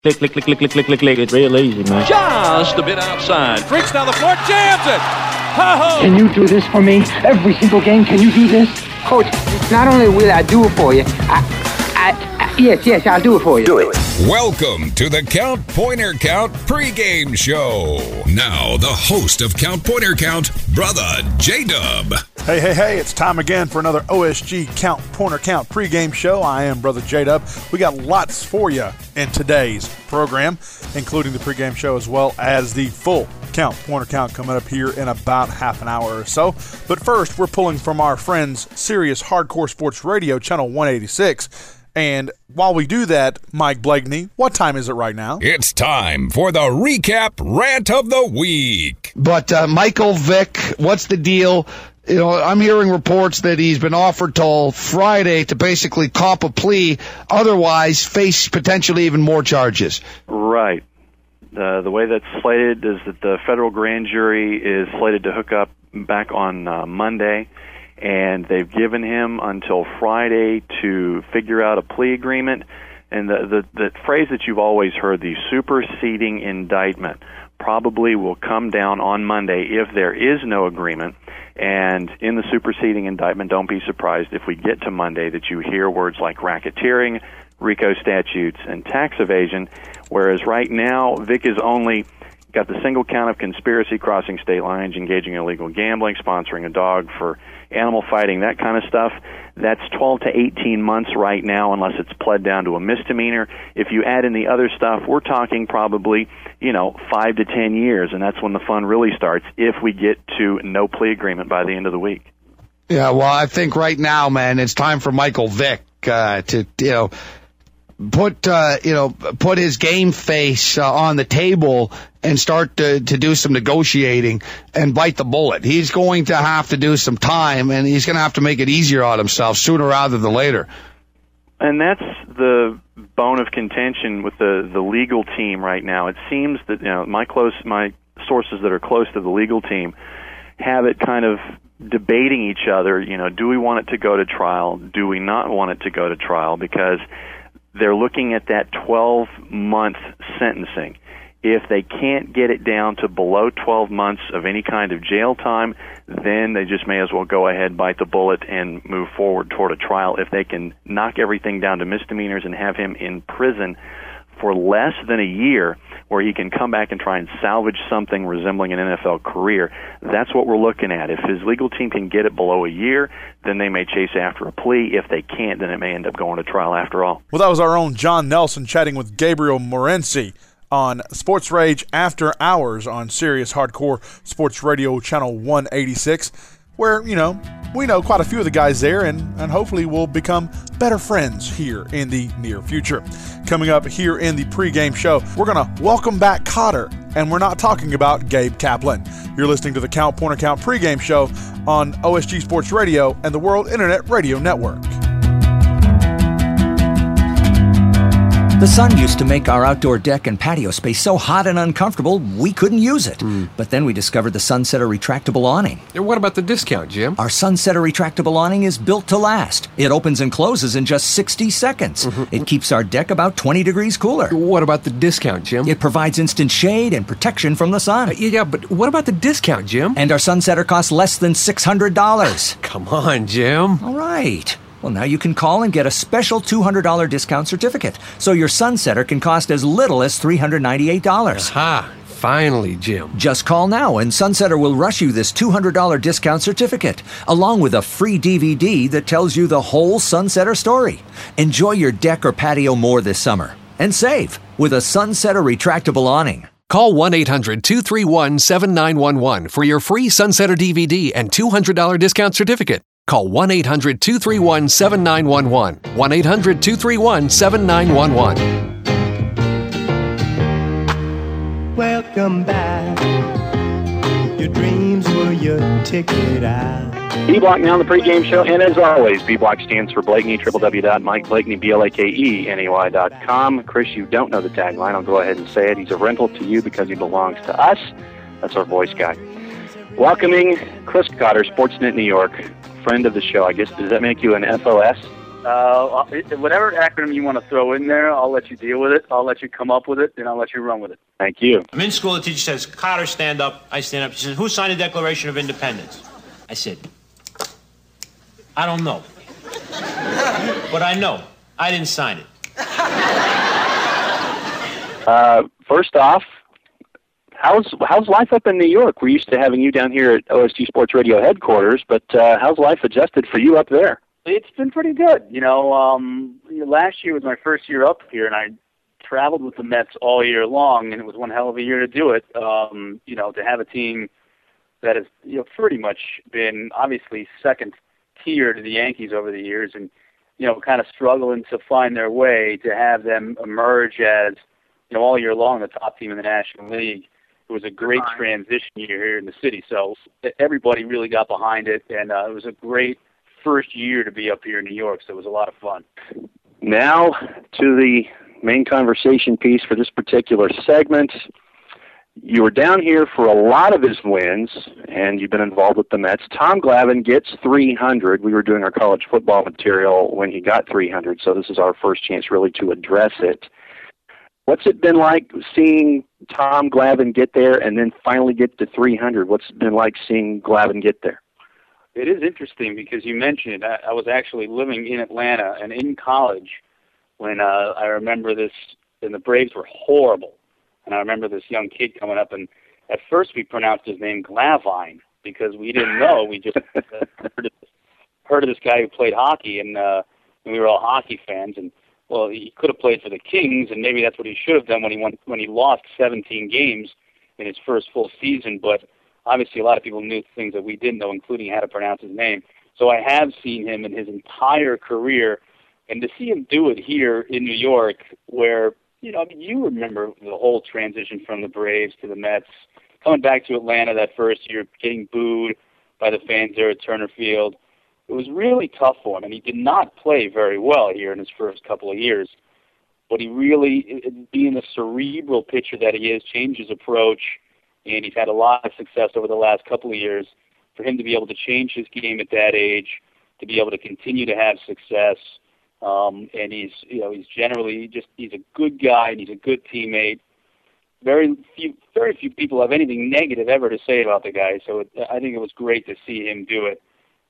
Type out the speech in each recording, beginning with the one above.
Click, click, click, click, click, click, click, click. It's real easy, man. Just a bit outside. Freaks down the floor, jams it. Ha-ho! Can you do this for me? Every single game, can you do this? Coach, not only will I do it for you, yes, I'll do it for you. Do it. Welcome to the Count Pointer Count pregame show. Now, the host of Count Pointer Count, Brother J-Dub. Hey, it's time again for another OSG Count Pointer Count pregame show. I am Brother J-Dub. We got lots for you in today's program, including the pregame show as well as the full Count Pointer Count coming up here in about half an hour or so. But first, we're pulling from our friends Sirius Hardcore Sports Radio, channel 186. And while we do that, Mike Blakeney, what time is it right now? It's time for the recap rant of the week. But Michael Vick, what's the deal? You know, I'm hearing reports that he's been offered till Friday to basically cop a plea, otherwise face potentially even more charges. Right. The way that's slated is that the federal grand jury is slated to hook up back on Monday, and they've given him until Friday to figure out a plea agreement. And the phrase that you've always heard, the superseding indictment, probably will come down on Monday if there is no agreement. And in the superseding indictment, don't be surprised if we get to Monday that you hear words like racketeering, RICO statutes, and tax evasion, whereas right now Vick is only got the single count of conspiracy, crossing state lines, engaging in illegal gambling, sponsoring a dog for animal fighting, that kind of stuff. That's 12 to 18 months right now, unless it's pled down to a misdemeanor. If you add in the other stuff, we're talking probably, 5 to 10 years, and that's when the fun really starts, if we get to no plea agreement by the end of the week. Yeah, well, I think right now, man, it's time for Michael Vick to, put his game face on the table and start to do some negotiating and bite the bullet. He's going to have to do some time, and he's going to have to make it easier on himself sooner rather than later. And that's the bone of contention with the legal team right now. It seems that my sources that are close to the legal team have it kind of debating each other. Do we want it to go to trial? Do we not want it to go to trial? Because they're looking at that 12-month sentencing. If they can't get it down to below 12 months of any kind of jail time, then they just may as well go ahead, bite the bullet, and move forward toward a trial. If they can knock everything down to misdemeanors and have him in prison for less than a year, where he can come back and try and salvage something resembling an NFL career, that's what we're looking at. If his legal team can get it below a year, then they may chase after a plea. If they can't, then it may end up going to trial after all. Well, that was our own John Nelson chatting with Gabriel Morency on Sports Rage After Hours on Sirius Hardcore Sports Radio Channel 186, where, we know quite a few of the guys there, and hopefully we'll become better friends here in the near future. Coming up here in the pregame show, we're going to welcome back Cotter, and we're not talking about Gabe Kaplan. You're listening to the Count Pointer Count pregame show on OSG Sports Radio and the World Internet Radio Network. The sun used to make our outdoor deck and patio space so hot and uncomfortable we couldn't use it. But then we discovered the Sunsetter retractable awning. And what about the discount, Jim? Our Sunsetter retractable awning is built to last. It opens and closes in just 60 seconds. It keeps our deck about 20 degrees cooler. What about the discount, Jim? It provides instant shade and protection from the sun. Yeah, but what about the discount, Jim? And our Sunsetter costs less than $600. Come on, Jim. All right. Well, now you can call and get a special $200 discount certificate, so your Sunsetter can cost as little as $398. Aha! Finally, Jim. Just call now and Sunsetter will rush you this $200 discount certificate, along with a free DVD that tells you the whole Sunsetter story. Enjoy your deck or patio more this summer. And save with a Sunsetter retractable awning. Call 1-800-231-7911 for your free Sunsetter DVD and $200 discount certificate. Call 1-800-231-7911. 1-800-231-7911. Welcome back. Your dreams were your ticket out. B-Block now on the pregame show, and as always, B-Block stands for Blakeney, www.MikeBlakeney, BLAKENEY.com. Chris, you don't know the tagline. I'll go ahead and say it. He's a rental to you because he belongs to us. That's our voice guy. Welcoming Chris Cotter, Sportsnet New York, friend of the show. I guess, does that make you an FOS? Whatever acronym you want to throw in there, I'll let you deal with it. I'll let you come up with it, and I'll let you run with it. Thank you. I'm in school. The teacher says, Carter, stand up. I stand up. She says, who signed the Declaration of Independence? I said, I don't know. But I know. I didn't sign it. First off, how's life up in New York? We're used to having you down here at OSG Sports Radio headquarters, but how's life adjusted for you up there? It's been pretty good. Last year was my first year up here, and I traveled with the Mets all year long, and it was one hell of a year to do it. To have a team that has pretty much been obviously second tier to the Yankees over the years, and kind of struggling to find their way, to have them emerge as all year long the top team in the National League. It was a great transition year here in the city, so everybody really got behind it, and it was a great first year to be up here in New York, so it was a lot of fun. Now to the main conversation piece for this particular segment. You were down here for a lot of his wins, and you've been involved with the Mets. Tom Glavine gets 300. We were doing our college football material when he got 300, so this is our first chance really to address it. What's it been like seeing Tom Glavine get there and then finally get to 300? What's it been like seeing Glavine get there? It is interesting because you mentioned it. I was actually living in Atlanta and in college when I remember this, and the Braves were horrible. And I remember this young kid coming up, and at first we pronounced his name Glavine because we didn't know. We just heard of this guy who played hockey, and we were all hockey fans. And well, he could have played for the Kings, and maybe that's what he should have done when he lost 17 games in his first full season. But obviously, a lot of people knew things that we didn't know, including how to pronounce his name. So I have seen him in his entire career, and to see him do it here in New York, where you remember the whole transition from the Braves to the Mets, coming back to Atlanta that first year, getting booed by the fans there at Turner Field. It was really tough for him, and he did not play very well here in his first couple of years. But he really, being the cerebral pitcher that he is, changed his approach, and he's had a lot of success over the last couple of years. For him to be able to change his game at that age, to be able to continue to have success, and he's generally he's a good guy and he's a good teammate. Very few people have anything negative ever to say about the guy. So I think it was great to see him do it.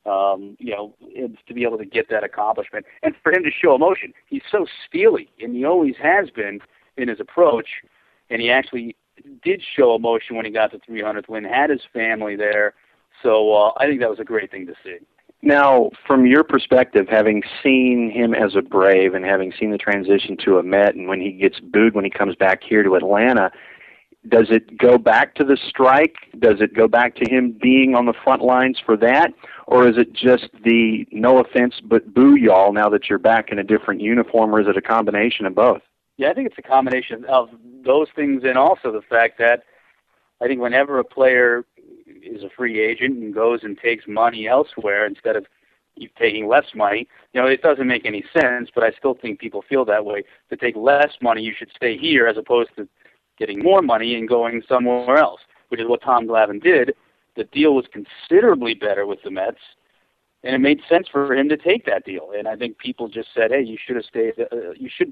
To be able to get that accomplishment and for him to show emotion. He's so steely, and he always has been in his approach. And he actually did show emotion when he got the 300th win. Had his family there, so I think that was a great thing to see. Now, from your perspective, having seen him as a Brave and having seen the transition to a Met, and when he gets booed when he comes back here to Atlanta, does it go back to the strike? Does it go back to him being on the front lines for that? Or is it just the no offense but boo y'all now that you're back in a different uniform, or is it a combination of both? Yeah, I think it's a combination of those things, and also the fact that I think whenever a player is a free agent and goes and takes money elsewhere instead of taking less money, it doesn't make any sense, but I still think people feel that way. To take less money, you should stay here as opposed to getting more money and going somewhere else, which is what Tom Glavine did. The deal was considerably better with the Mets, and it made sense for him to take that deal. And I think people just said, hey, you should have stayed, you should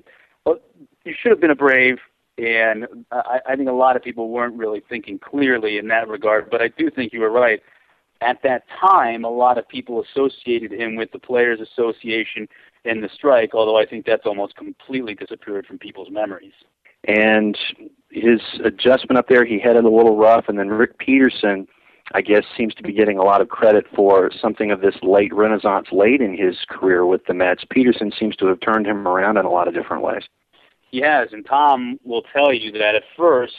have been a Brave. And I think a lot of people weren't really thinking clearly in that regard. But I do think you were right. At that time, a lot of people associated him with the Players Association and the strike, although I think that's almost completely disappeared from people's memories. And his adjustment up there, he had it a little rough. And then Rick Peterson, I guess, seems to be getting a lot of credit for something of this late renaissance late in his career with the Mets. Peterson seems to have turned him around in a lot of different ways. He has, and Tom will tell you that at first,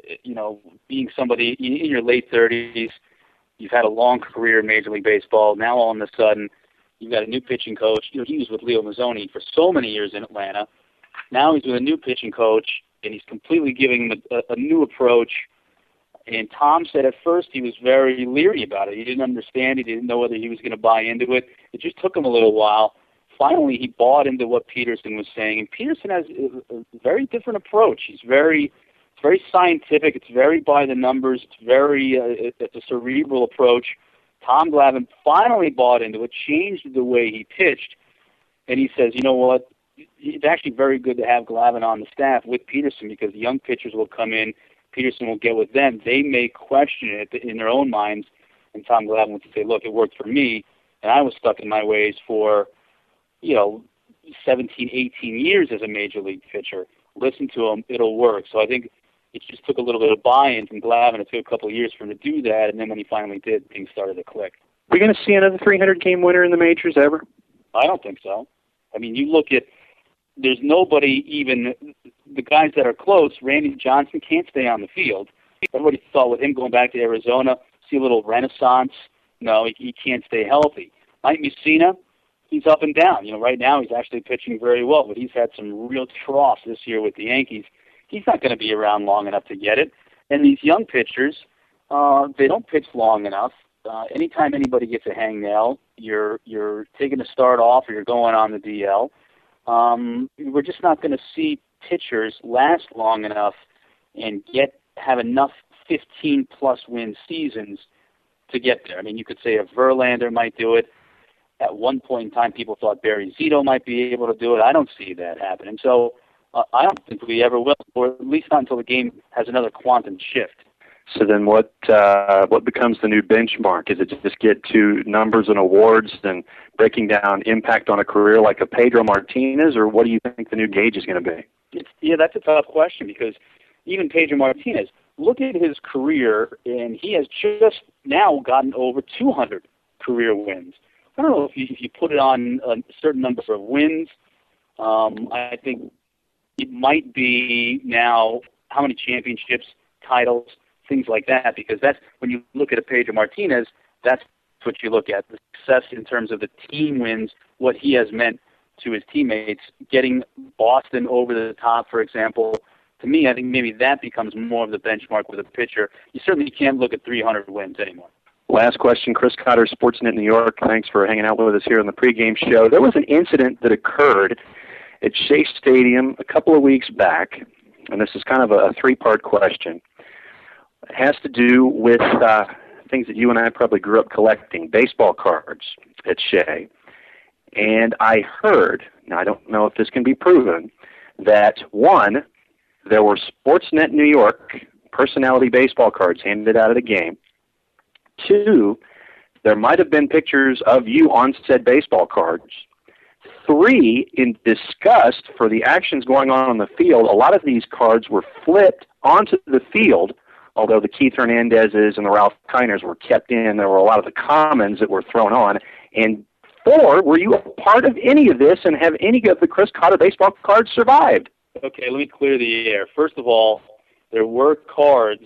being somebody in your late 30s, you've had a long career in Major League Baseball. Now all of a sudden, you've got a new pitching coach. He was with Leo Mazzoni for so many years in Atlanta. Now he's with a new pitching coach, and he's completely giving him a new approach. And Tom said at first he was very leery about it. He didn't understand. He didn't know whether he was going to buy into it. It just took him a little while. Finally, he bought into what Peterson was saying, and Peterson has a very different approach. It's very scientific. It's very by the numbers. It's a cerebral approach. Tom Glavine finally bought into it, changed the way he pitched, And he says, you know what, it's actually very good to have Glavine on the staff with Peterson because the young pitchers will come in, Peterson will get with them. They may question it in their own minds, and Tom Glavine would say, look, it worked for me, and I was stuck in my ways for, 17, 18 years as a major league pitcher. Listen to him, it'll work. So I think it just took a little bit of buy-in from Glavine. It took a couple of years for him to do that, and then when he finally did, things started to click. Are we going to see another 300-game winner in the majors ever? I don't think so. I mean, you look at, there's nobody even, the guys that are close, Randy Johnson can't stay on the field. Everybody thought with him going back to Arizona, see a little renaissance. No, he can't stay healthy. Mike Mussina, he's up and down. Right now he's actually pitching very well, but he's had some real troughs this year with the Yankees. He's not going to be around long enough to get it. And these young pitchers, they don't pitch long enough. Anytime anybody gets a hangnail, you're taking a start off or you're going on the DL. We're just not going to see pitchers last long enough and have enough 15-plus win seasons to get there. I mean, you could say a Verlander might do it. At one point in time, people thought Barry Zito might be able to do it. I don't see that happening. So I don't think we ever will, or at least not until the game has another quantum shift. So then what becomes the new benchmark? Is it to just get to numbers and awards and breaking down impact on a career like a Pedro Martinez, or what do you think the new gauge is going to be? Yeah, that's a tough question because even Pedro Martinez, look at his career, and he has just now gotten over 200 career wins. I don't know if you put it on a certain number of wins. I think it might be now how many championships, titles, things like that, because that's when you look at a Pedro Martinez, that's what you look at, the success in terms of the team wins, what he has meant to his teammates, getting Boston over the top, for example. To me, I think maybe that becomes more of the benchmark with a pitcher. You certainly can't look at 300 wins anymore. Last question, Chris Cotter, Sportsnet New York. Thanks for hanging out with us here on the pregame show. There was an incident that occurred at Shea Stadium a couple of weeks back, and this is kind of a three-part question. It has to do with things that you and I probably grew up collecting, baseball cards at Shea. And I heard, now I don't know if this can be proven, that one, there were Sportsnet New York personality baseball cards handed out at a game. Two, there might have been pictures of you on said baseball cards. Three, in disgust for the actions going on the field, a lot of these cards were flipped onto the field, although the Keith Hernandezes and the Ralph Kiners were kept in. There were a lot of the commons that were thrown on. And four, were you a part of any of this, and have any of the Chris Cotter baseball cards survived? Okay, let me clear the air. First of all, there were cards.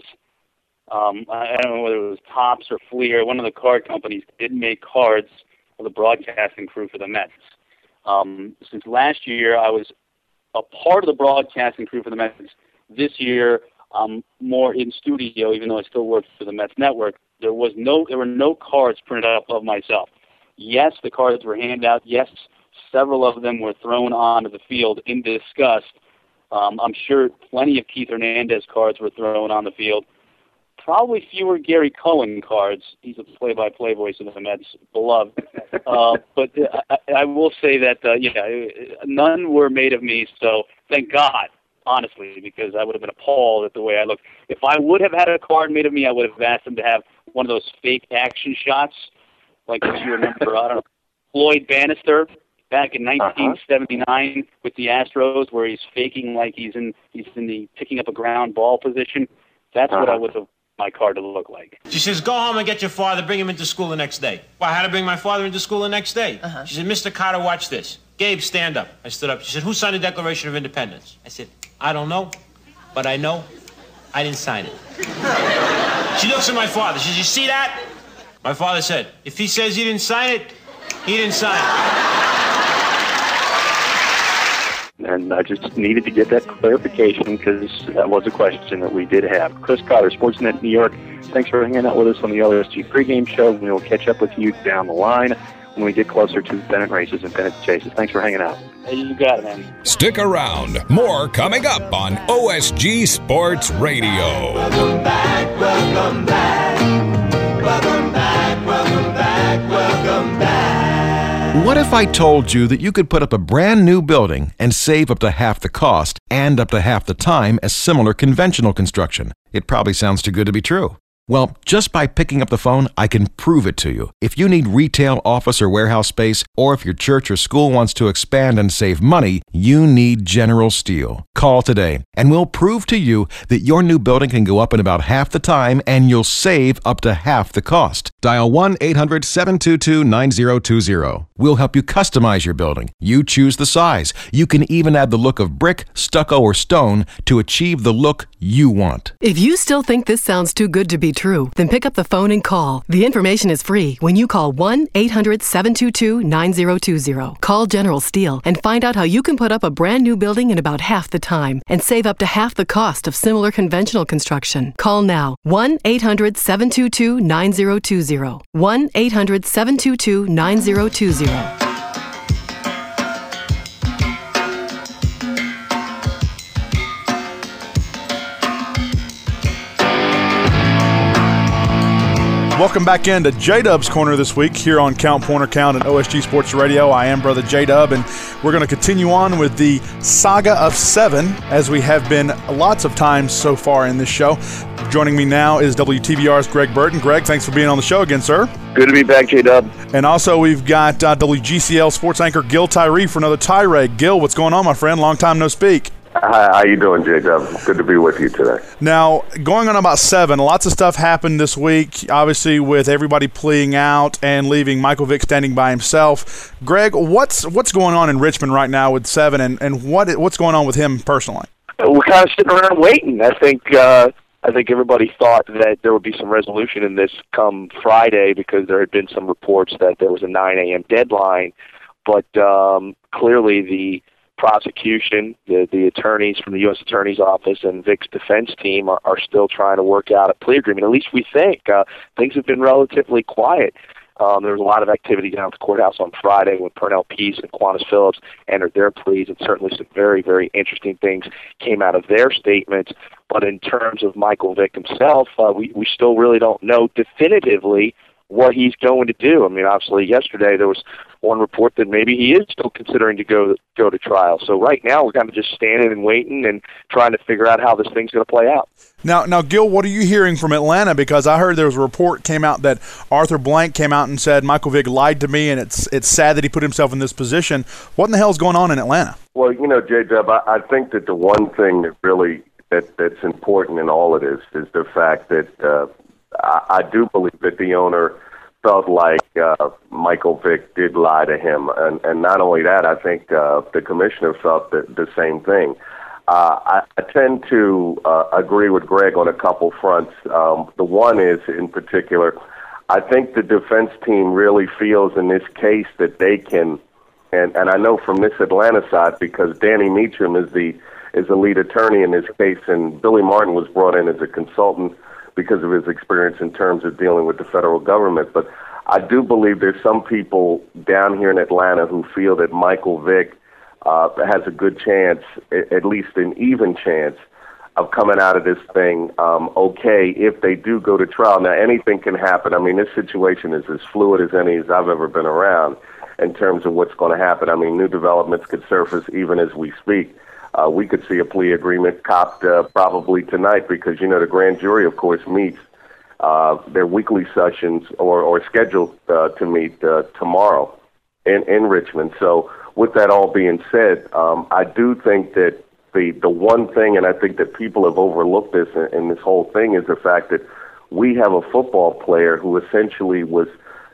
I don't know whether it was Topps or Fleer. One of the card companies did make cards for the broadcasting crew for the Mets. Since last year, I was a part of the broadcasting crew for the Mets. This year, I'm more in studio, even though I still work for the Mets network. There were no cards printed up of myself. Yes, the cards were handed out. Yes, several of them were thrown onto the field in disgust. I'm sure plenty of Keith Hernandez cards were thrown on the field. Probably fewer Gary Cohen cards. He's a play-by-play voice of the Mets, beloved. But I will say that, none were made of me, so thank God, honestly, because I would have been appalled at the way I looked. If I would have had a card made of me, I would have asked them to have one of those fake action shots, like if you remember, I don't know, Floyd Bannister back in 1979 with the Astros, where he's faking like he's in the picking up a ground ball position. That's what I would have my card to look like. She says, go home and get your father, bring him into school the next day. Well, I had to bring my father into school the next day. She said, Mr. Cotter, watch this. Gabe, stand up. I stood up. She said, who signed the Declaration of Independence? I said, I don't know, but I know I didn't sign it. She looks at my father. She says, you see that? My father said, if he says he didn't sign it, he didn't sign it. And I just needed to get that clarification because that was a question that we did have. Chris Cotter, Sportsnet New York, thanks for hanging out with us on the LSG pregame show. We will catch up with you down the line when we get closer to Bennett races and Bennett chases. Thanks for hanging out. Hey, you got it, man. Stick around. More coming up on OSG Sports Radio. Welcome back, welcome back. Welcome back, welcome back, welcome back. What if I told you that you could put up a brand new building and save up to half the cost and up to half the time as similar conventional construction? It probably sounds too good to be true. Well, just by picking up the phone, I can prove it to you. If you need retail, office, or warehouse space, or if your church or school wants to expand and save money, you need General Steel. Call today, and we'll prove to you that your new building can go up in about half the time, and you'll save up to half the cost. Dial 1-800-722-9020. We'll help you customize your building. You choose the size. You can even add the look of brick, stucco, or stone to achieve the look you want. If you still think this sounds too good to be true, then pick up the phone and call. The information is free when you call 1-800-722-9020. Call General Steel and find out how you can put up a brand new building in about half the time and save up to half the cost of similar conventional construction. Call now. 1-800-722-9020. 1-800-722-9020. Welcome back into J-Dub's Corner this week here on Count Pointer Count and OSG Sports Radio. I am Brother J-Dub, and we're going to continue on with the saga of 7, as we have been lots of times so far in this show. Joining me now is WTBR's Greg Burton. Greg, thanks for being on the show again, sir. Good to be back, J-Dub. And also we've got WGCL sports anchor Gil Tyree for another tirade. Gil, what's going on, my friend? Long time no speak. Hi, how you doing, J-Dub? Good to be with you today. Now, going on about 7, lots of stuff happened this week, obviously with everybody pleading out and leaving Michael Vick standing by himself. Greg, what's going on in Richmond right now with 7, and what's going on with him personally? We're kind of sitting around waiting. I think everybody thought that there would be some resolution in this come Friday because there had been some reports that there was a 9 a.m. deadline, but clearly the prosecution, the attorneys from the U.S. Attorney's Office and Vick's defense team are still trying to work out a plea agreement. At least we think. Things have been relatively quiet. There was a lot of activity down at the courthouse on Friday when Pernell Peace and Qantas Phillips entered their pleas, and certainly some very, very interesting things came out of their statements. But in terms of Michael Vick himself, we still really don't know definitively what he's going to do. I mean, obviously yesterday there was one report that maybe he is still considering to go to trial. So right now we're kind of just standing and waiting and trying to figure out how this thing's going to play out. Now, Gil, what are you hearing from Atlanta? Because I heard there was a report came out that Arthur Blank came out and said Michael Vick lied to me, and it's sad that he put himself in this position. What in the hell is going on in Atlanta? Well, J-Dub, I think that the one thing that really that's important in all of this is the fact that I do believe that the owner felt like Michael Vick did lie to him. And not only that, I think the commissioner felt the same thing. I tend to agree with Greg on a couple fronts. The one is, in particular, I think the defense team really feels in this case that they can, and I know from this Atlanta side, because Danny Meacham is the lead attorney in this case, and Billy Martin was brought in as a consultant because of his experience in terms of dealing with the federal government. But I do believe there's some people down here in Atlanta who feel that Michael Vick has a good chance, at least an even chance, of coming out of this thing okay if they do go to trial. Now, anything can happen. I mean, this situation is as fluid as any as I've ever been around in terms of what's going to happen. I mean, new developments could surface even as we speak. We could see a plea agreement copped probably tonight because, the grand jury, of course, meets their weekly sessions or scheduled to meet tomorrow in Richmond. So with that all being said, I do think that the one thing, and I think that people have overlooked this in this whole thing, is the fact that we have a football player who essentially was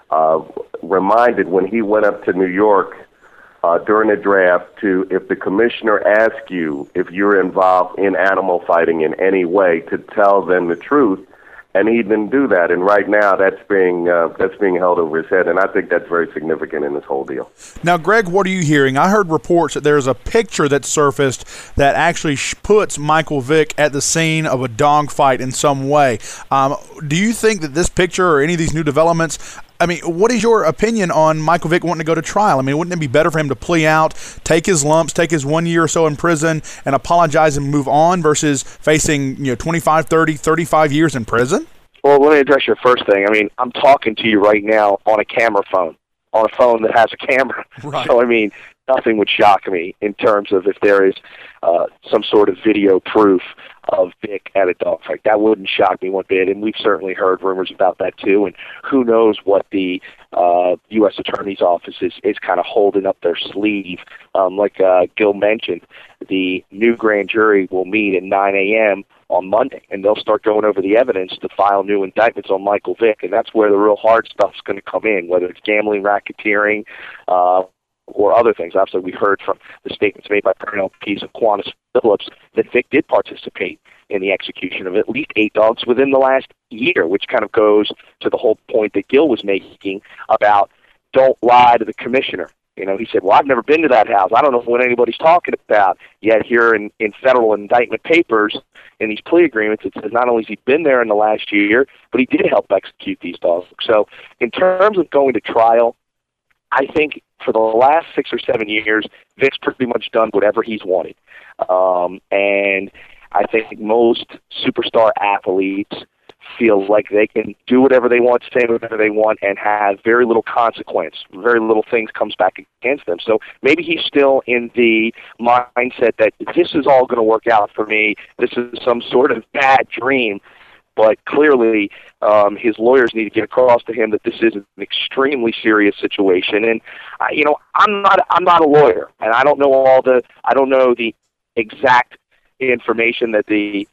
reminded when he went up to New York during the draft to, if the commissioner asks you if you're involved in animal fighting in any way, to tell them the truth, and he didn't do that. And right now, that's being held over his head, and I think that's very significant in this whole deal. Now, Greg, what are you hearing? I heard reports that there's a picture that surfaced that actually puts Michael Vick at the scene of a dogfight in some way. Do you think that this picture or any of these new developments? I mean, what is your opinion on Michael Vick wanting to go to trial? I mean, wouldn't it be better for him to plea out, take his lumps, take his 1 year or so in prison, and apologize and move on versus facing 25, 30, 35 years in prison? Well, let me address your first thing. I mean, I'm talking to you right now on a camera phone. on a phone that has a camera. Right. So, I mean, nothing would shock me in terms of if there is some sort of video proof of Vic at a dogfight. That wouldn't shock me one bit, and we've certainly heard rumors about that too, and who knows what the U.S. Attorney's Office is kind of holding up their sleeve. Like Gil mentioned, the new grand jury will meet at 9 a.m. on Monday, and they'll start going over the evidence to file new indictments on Michael Vick, and that's where the real hard stuff's going to come in, whether it's gambling, racketeering, or other things. Obviously, we heard from the statements made by Parnell Peace of Quantas Phillips that Vic did participate in the execution of at least 8 dogs within the last year, which kind of goes to the whole point that Gil was making about don't lie to the commissioner. You know, he said, well, I've never been to that house. I don't know what anybody's talking about. Yet here in federal indictment papers, in these plea agreements, it says not only has he been there in the last year, but he did help execute these dogs. So in terms of going to trial, I think for the last 6 or 7 years, Vic's pretty much done whatever he's wanted. And I think most superstar athletes feel like they can do whatever they want, say whatever they want, and have very little consequence. Very little things comes back against them. So maybe he's still in the mindset that this is all going to work out for me. This is some sort of bad dream. But clearly, his lawyers need to get across to him that this is an extremely serious situation. And I'm not a lawyer, and I don't know the exact information that the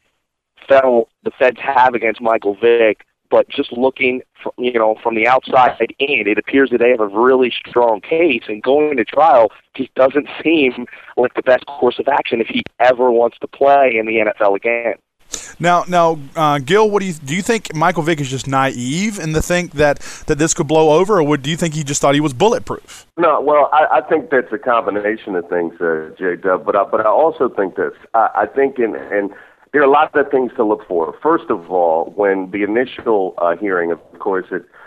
feds have against Michael Vick. But just looking, from the outside in, it appears that they have a really strong case. And going to trial just doesn't seem like the best course of action if he ever wants to play in the NFL again. Now, Gil, what do you think Michael Vick is just naive in the think that this could blow over, or do you think he just thought he was bulletproof? No, well, I think that's a combination of things, J-Dub, but I also think this. I think, and there are lots of things to look for. First of all, when the initial hearing, of course,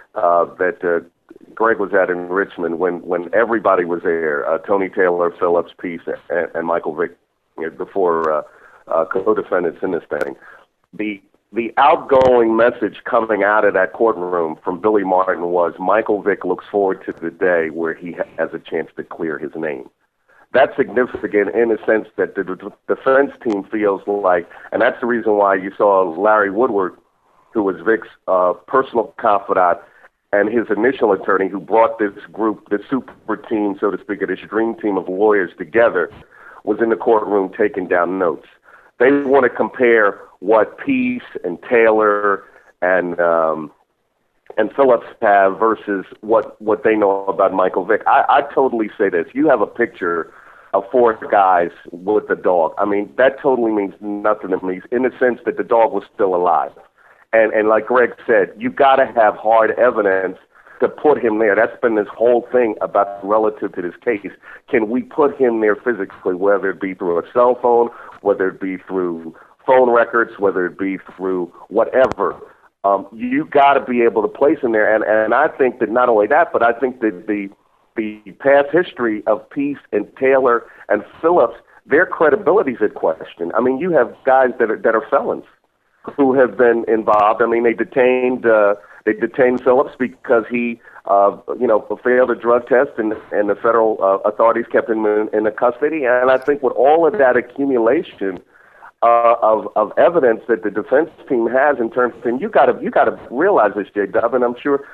that Greg was at in Richmond, when everybody was there, Tony Taylor, Phillips, Peace, and Michael Vick, before co-defendants in this thing, the outgoing message coming out of that courtroom from Billy Martin was Michael Vick looks forward to the day where he has a chance to clear his name. That's significant in the sense that the defense team feels like, and that's the reason why you saw Larry Woodward, who was Vick's personal confidant, and his initial attorney who brought this group, this super team, so to speak, this dream team of lawyers together, was in the courtroom taking down notes. They want to compare what Peace and Taylor and Phillips have versus what they know about Michael Vick. I totally say this. You have a picture of 4 guys with a dog. I mean, that totally means nothing to me in the sense that the dog was still alive. And like Greg said, you got to have hard evidence to put him there. That's been this whole thing about relative to this case. Can we put him there physically, whether it be through a cell phone, whether it be through phone records, whether it be through whatever? You got to be able to place him there. And I think that not only that, but I think that the past history of Peace and Taylor and Phillips, their credibility is at question. I mean, you have guys that are felons who have been involved. I mean, they detained Phillips because he, failed a drug test, and the federal authorities kept him in the custody. And I think with all of that accumulation of evidence that the defense team has in terms of, and you got to realize this, J-Dub, and I'm sure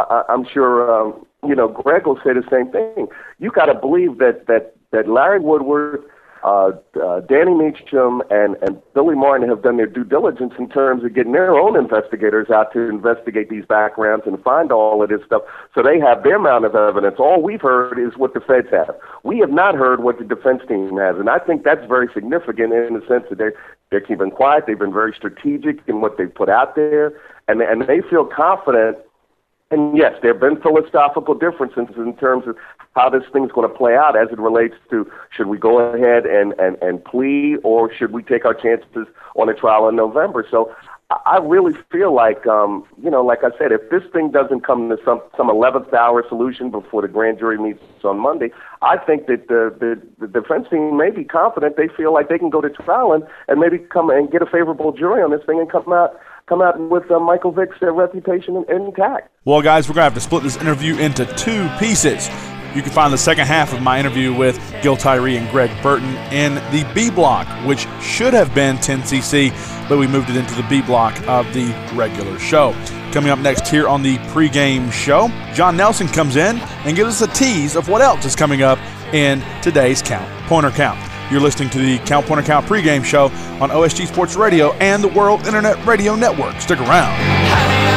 Greg will say the same thing. You got to believe that Larry Woodward, Danny Meacham, and Billy Martin have done their due diligence in terms of getting their own investigators out to investigate these backgrounds and find all of this stuff, so they have their amount of evidence. All we've heard is what the feds have. We have not heard what the defense team has, and I think that's very significant in the sense that they're keeping quiet. They've been very strategic in what they've put out there, and they feel confident. And yes, there have been philosophical differences in terms of how this thing's going to play out as it relates to should we go ahead and plea, or should we take our chances on a trial in November. So I really feel like, like I said, if this thing doesn't come to some 11th hour solution before the grand jury meets on Monday, I think that the defense team may be confident. They feel like they can go to trial and maybe come and get a favorable jury on this thing and come out with Michael Vick's reputation intact. Well, guys, we're going to have to split this interview into two pieces. You can find the second half of my interview with Gil Tyree and Greg Burton in the B block, which should have been 10cc, but we moved it into the B block of the regular show. Coming up next here on the pregame show, John Nelson comes in and gives us a tease of what else is coming up in today's Count Pointer Count. You're listening to the Count Pointer Count pregame show on OSG Sports Radio and the World Internet Radio Network. Stick around.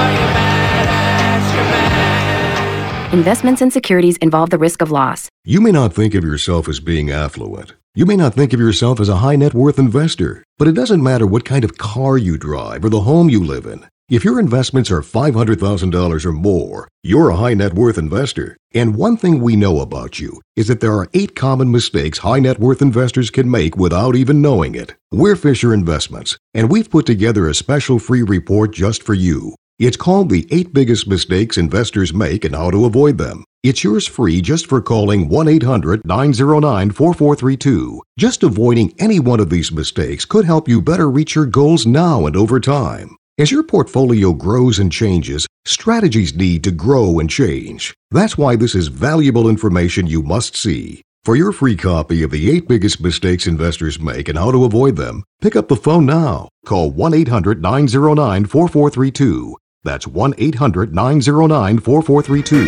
Investments and securities involve the risk of loss. You may not think of yourself as being affluent. You may not think of yourself as a high net worth investor, but it doesn't matter what kind of car you drive or the home you live in. If your investments are $500,000 or more, you're a high net worth investor. And one thing we know about you is that there are 8 common mistakes high net worth investors can make without even knowing it. We're Fisher Investments, and we've put together a special free report just for you. It's called The 8 Biggest Mistakes Investors Make and How to Avoid Them. It's yours free just for calling 1-800-909-4432. Just avoiding any one of these mistakes could help you better reach your goals now and over time. As your portfolio grows and changes, strategies need to grow and change. That's why this is valuable information you must see. For your free copy of The 8 Biggest Mistakes Investors Make and How to Avoid Them, pick up the phone now. Call 1-800-909-4432. That's 1-800-909-4432.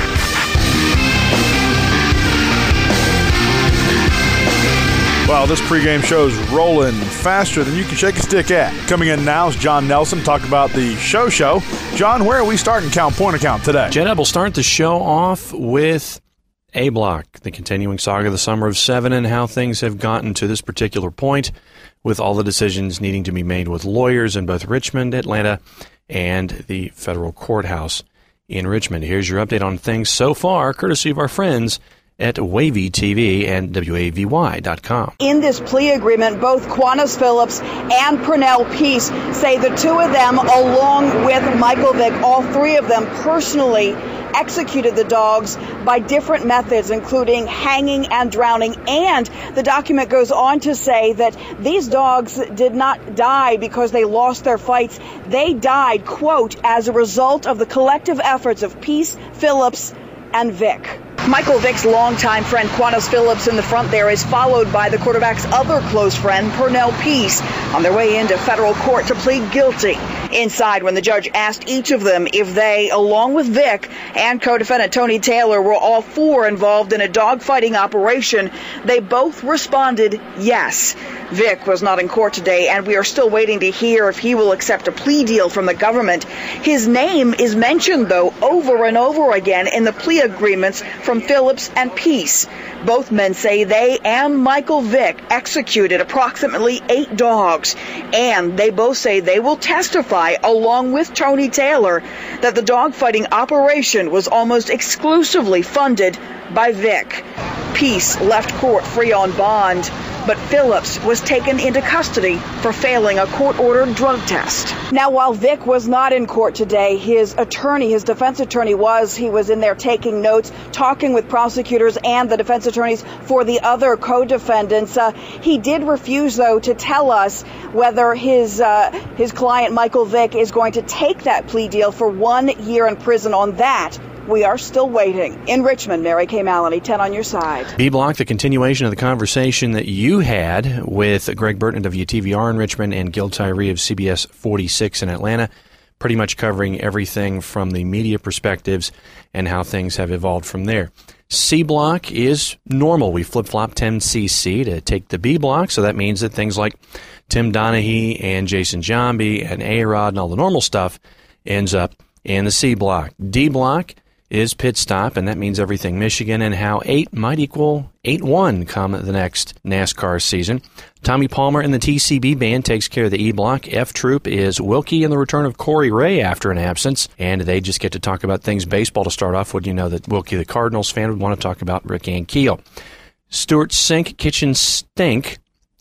Well, this pregame show is rolling faster than you can shake a stick at. Coming in now is John Nelson, talk about the show. John, where are we starting Count Pointer Count today? J-Dub will start the show off with A Block, the continuing saga of the Summer of 7 and how things have gotten to this particular point with all the decisions needing to be made with lawyers in both Richmond, Atlanta, and the federal courthouse in Richmond. Here's your update on things so far, courtesy of our friends at Wavy TV and WAVY.com. In this plea agreement, both Quannas Phillips and Pernell Peace say the two of them, along with Michael Vick, all three of them personally executed the dogs by different methods, including hanging and drowning. And the document goes on to say that these dogs did not die because they lost their fights. They died, quote, as a result of the collective efforts of Peace, Phillips, and Vick. Michael Vick's longtime friend Quannas Phillips in the front there is followed by the quarterback's other close friend, Pernell Peace, on their way into federal court to plead guilty. Inside, when the judge asked each of them if they, along with Vick and co-defendant Tony Taylor, were all four involved in a dogfighting operation, they both responded yes. Vick was not in court today, and we are still waiting to hear if he will accept a plea deal from the government. His name is mentioned, though, over and over again in the plea agreements from Phillips and Peace. Both men say they and Michael Vick executed approximately 8 dogs, and they both say they will testify, along with Tony Taylor, that the dogfighting operation was almost exclusively funded by Vick. Peace left court free on bond, but Phillips was taken into custody for failing a court-ordered drug test. Now, while Vick was not in court today, his defense attorney was. He was in there taking notes, talking with prosecutors and the defense attorneys for the other co-defendants. He did refuse, though, to tell us whether his client, Michael Vick, is going to take that plea deal for 1 year in prison. On that, we are still waiting. In Richmond, Mary Kay Maloney, 10 on your side. B-Block, the continuation of the conversation that you had with Greg Burton of WTVR in Richmond and Gil Tyree of CBS 46 in Atlanta, pretty much covering everything from the media perspectives and how things have evolved from there. C-Block is normal. We flip-flop 10cc to take the B-Block, so that means that things like Tim Donaghy and Jason Johnby and A-Rod and all the normal stuff ends up in the C-Block. D-Block is pit stop, and that means everything Michigan and how 8 might equal 8-1 come the next NASCAR season. Tommy Palmer and the TCB band takes care of the E-Block. F-Troop is Wilkie and the return of Corey Ray after an absence, and they just get to talk about things baseball to start off. Wouldn't you know that Wilkie, the Cardinals fan, would want to talk about Rick Ankiel. Stuart Sink, Kitchen Stink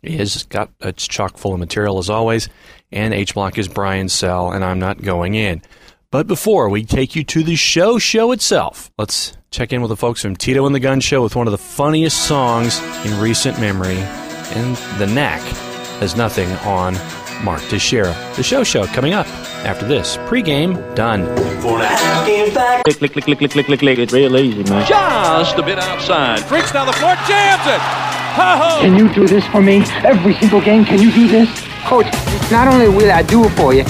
It's chock full of material as always, and H Block is Brian Sell, and I'm not going in. But before we take you to the show itself, let's check in with the folks from Tito and the Gun Show with one of the funniest songs in recent memory, and The Knack has nothing on Mark Teixeira. The show coming up after this. Pre-game done. Click, click, click, click, click, click, click, click. It's real easy, man. Just a bit outside. Freaks down the floor, jams it. Ho-ho! Can you do this for me? Every single game, can you do this? Coach, not only will I do it for you,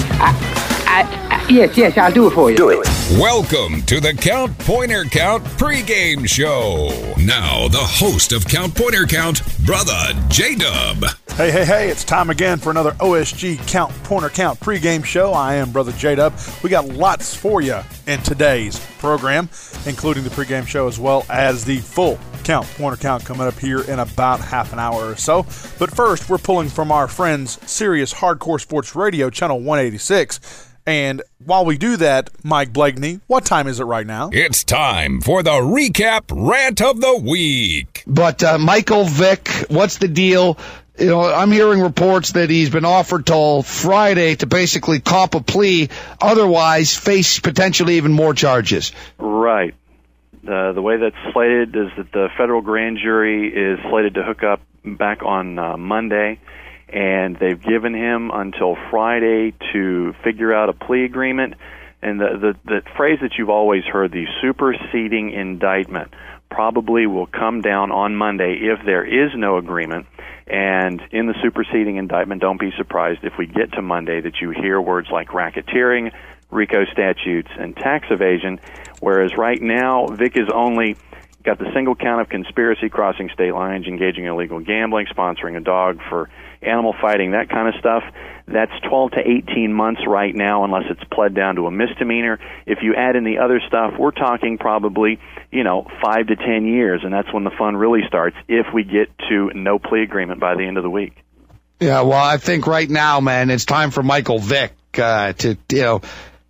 yes, I'll do it for you. Do it. Welcome to the Count Pointer Count pregame show. Now, the host of Count Pointer Count, Brother J-Dub. Hey, it's time again for another OSG Count Pointer Count pregame show. I am Brother J-Dub. We got lots for you in today's program, including the pregame show as well as the full Count Pointer Count coming up here in about half an hour or so. But first, we're pulling from our friends Sirius Hardcore Sports Radio, Channel 186. And while we do that, Mike Blakeney, what time is it right now? It's time for the recap rant of the week. But Michael Vick, what's the deal? You know, I'm hearing reports that he's been offered till Friday to basically cop a plea, otherwise face potentially even more charges. Right. The way that's slated is that the federal grand jury is slated to hook up back on Monday, and they've given him until Friday to figure out a plea agreement. And the phrase that you've always heard, the superseding indictment, probably will come down on Monday if there is no agreement. And in the superseding indictment, don't be surprised if we get to Monday that you hear words like racketeering, RICO statutes, and tax evasion, whereas right now Vic is only got the single count of conspiracy, crossing state lines, engaging in illegal gambling, sponsoring a dog for animal fighting, that kind of stuff. That's 12 to 18 months right now, unless it's pled down to a misdemeanor. If you add in the other stuff, we're talking probably, 5 to 10 years, and that's when the fun really starts, if we get to no plea agreement by the end of the week. Yeah, well, I think right now, man, it's time for Michael Vick to,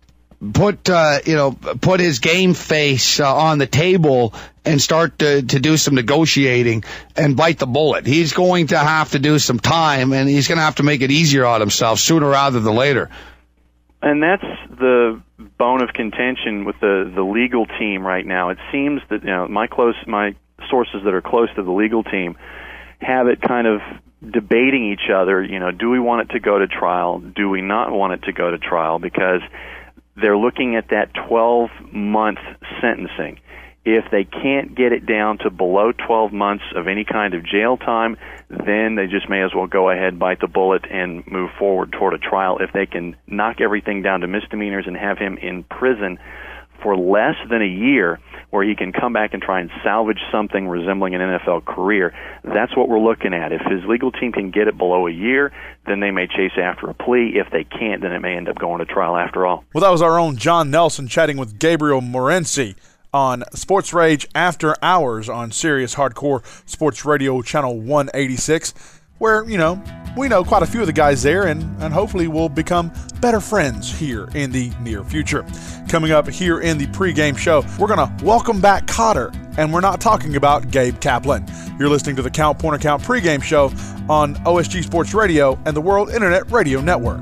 put his game face on the table and start to do some negotiating and bite the bullet. He's going to have to do some time, and he's going to have to make it easier on himself sooner rather than later. And that's the bone of contention with the legal team right now. It seems that my sources that are close to the legal team have it kind of debating each other. Do we want it to go to trial? Do we not want it to go to trial? Because they're looking at that 12-month sentencing. If they can't get it down to below 12 months of any kind of jail time, then they just may as well go ahead, bite the bullet, and move forward toward a trial. If they can knock everything down to misdemeanors and have him in prison for less than a year, where he can come back and try and salvage something resembling an NFL career, that's what we're looking at. If his legal team can get it below a year, then they may chase after a plea. If they can't, then it may end up going to trial after all. Well, that was our own John Nelson chatting with Gabriel Morency on Sports Rage After Hours on Sirius Hardcore Sports Radio Channel 186, where, we know quite a few of the guys there, and hopefully we'll become better friends here in the near future. Coming up here in the pregame show, we're going to welcome back Cotter, and we're not talking about Gabe Kaplan. You're listening to the Count Pointer Count pregame show on OSG Sports Radio and the World Internet Radio Network.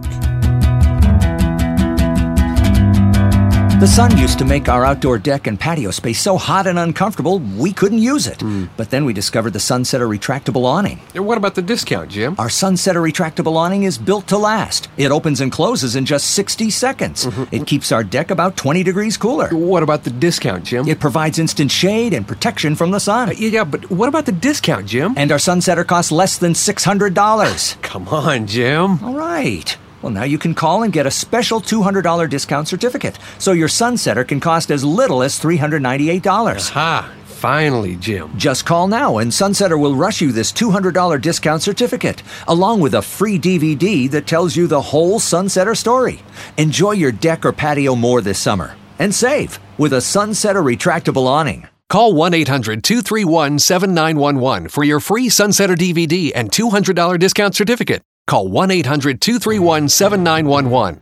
The sun used to make our outdoor deck and patio space so hot and uncomfortable we couldn't use it. But then we discovered the Sunsetter retractable awning. And what about the discount, Jim? Our Sunsetter retractable awning is built to last. It opens and closes in just 60 seconds. It keeps our deck about 20 degrees cooler. What about the discount, Jim? It provides instant shade and protection from the sun. Yeah, but what about the discount, Jim? And our Sunsetter costs less than $600. Come on, Jim. All right. Well, now you can call and get a special $200 discount certificate, so your Sunsetter can cost as little as $398. Aha! Finally, Jim. Just call now and Sunsetter will rush you this $200 discount certificate, along with a free DVD that tells you the whole Sunsetter story. Enjoy your deck or patio more this summer, and save with a Sunsetter retractable awning. Call 1-800-231-7911 for your free Sunsetter DVD and $200 discount certificate. Call 1-800-231-7911.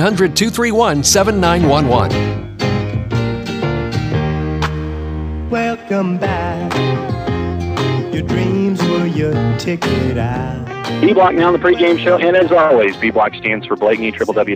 1-800-231-7911. Welcome back. Your dreams were your ticket out. B-Block now on the pregame show, and as always, B-Block stands for Blakeney,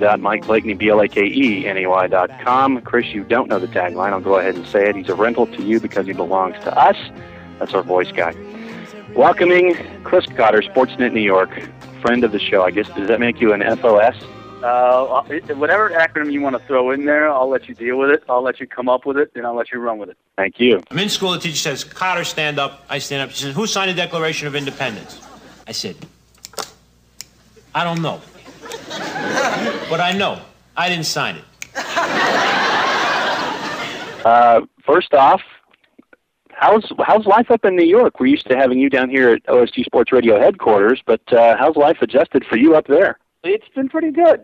www.MikeBlakeney.com. Chris, you don't know the tagline. I'll go ahead and say it. He's a rental to you because he belongs to us. That's our voice guy. Welcoming Chris Cotter, Sportsnet New York, friend of the show. I guess, does that make you an FOS? Whatever acronym you want to throw in there, I'll let you deal with it. I'll let you come up with it, and I'll let you run with it. Thank you. I'm in school, the teacher says, Cotter, stand up. I stand up. She says, who signed the Declaration of Independence? I said, I don't know. But I know. I didn't sign it. First off, how's life up in New York? We're used to having you down here at OSG Sports Radio headquarters, but how's life adjusted for you up there? It's been pretty good.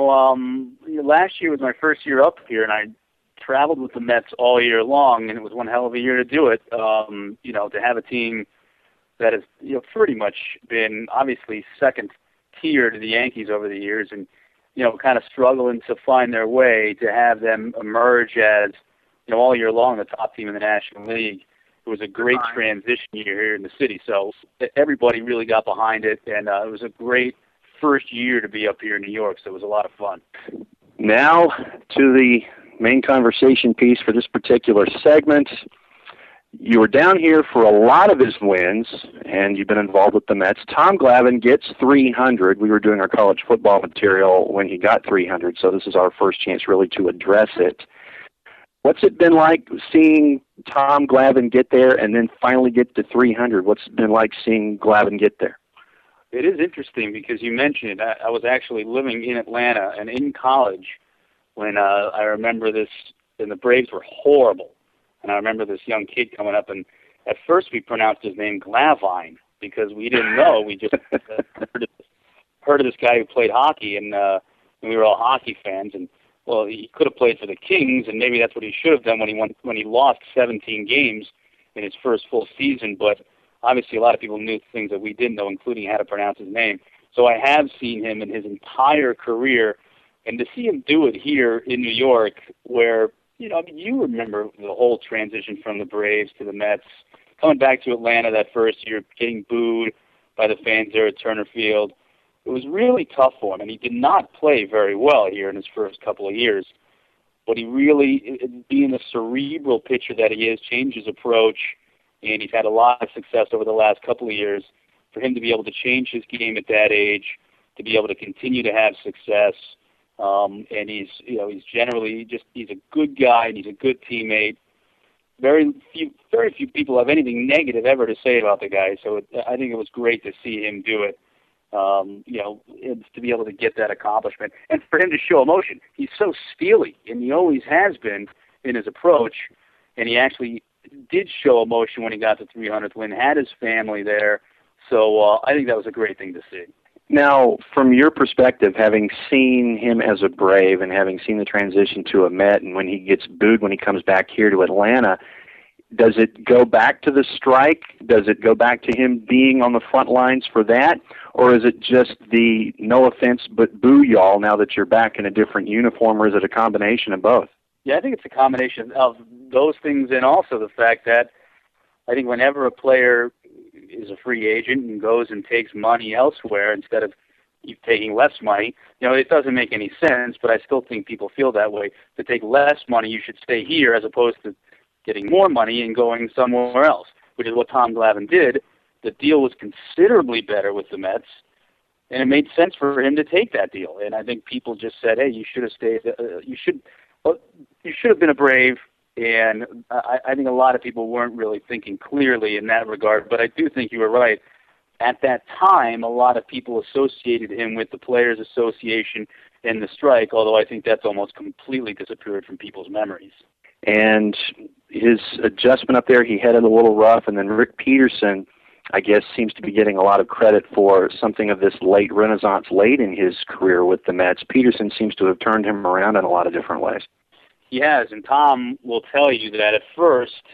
Last year was my first year up here, and I traveled with the Mets all year long, and it was one hell of a year to do it. To have a team that has pretty much been obviously second tier to the Yankees over the years, and kind of struggling to find their way, to have them emerge as all year long the top team in the National League. It was a great transition year here in the city, so everybody really got behind it, and it was a great first year to be up here in New York, so it was a lot of fun. Now to the main conversation piece for this particular segment. You were down here for a lot of his wins, and you've been involved with the Mets. Tom Glavine gets 300. We were doing our college football material when he got 300, so this is our first chance really to address it. What's it been like seeing Tom Glavine get there and then finally get to 300? What's it been like seeing Glavine get there? It is interesting because you mentioned it. I was actually living in Atlanta and in college when I remember this, and the Braves were horrible. And I remember this young kid coming up, and at first we pronounced his name Glavine because we didn't know. We just heard of this guy who played hockey, and we were all hockey fans. And well, he could have played for the Kings, and maybe that's what he should have done when he lost 17 games in his first full season. But obviously, a lot of people knew things that we didn't know, including how to pronounce his name. So I have seen him in his entire career, and to see him do it here in New York, where you remember the whole transition from the Braves to the Mets, coming back to Atlanta that first year, getting booed by the fans there at Turner Field. It was really tough for him, and he did not play very well here in his first couple of years. But he really, being the cerebral pitcher that he is, changed his approach, and he's had a lot of success over the last couple of years. For him to be able to change his game at that age, to be able to continue to have success, and he's generally he's a good guy and he's a good teammate. Very few people have anything negative ever to say about the guy. So I think it was great to see him do it. To be able to get that accomplishment and for him to show emotion. He's so steely, and he always has been in his approach. And he actually did show emotion when he got the 300th win. Had his family there, so I think that was a great thing to see. Now, from your perspective, having seen him as a Brave and having seen the transition to a Met, and when he gets booed when he comes back here to Atlanta, does it go back to the strike? Does it go back to him being on the front lines for that? Or is it just the no offense but boo y'all now that you're back in a different uniform, or is it a combination of both? Yeah, I think it's a combination of those things, and also the fact that I think whenever a player is a free agent and goes and takes money elsewhere instead of taking less money, it doesn't make any sense, but I still think people feel that way. To take less money, you should stay here as opposed to getting more money and going somewhere else, which is what Tom Glavine did. The deal was considerably better with the Mets, and it made sense for him to take that deal. And I think people just said, hey, you should have stayed, you should have been a Brave. And I think a lot of people weren't really thinking clearly in that regard. But I do think you were right. At that time, a lot of people associated him with the Players Association and the strike, although I think that's almost completely disappeared from people's memories. And his adjustment up there, he had it a little rough. And then Rick Peterson, I guess, seems to be getting a lot of credit for something of this late renaissance late in his career with the Mets. Peterson seems to have turned him around in a lot of different ways. He has, and Tom will tell you that at first,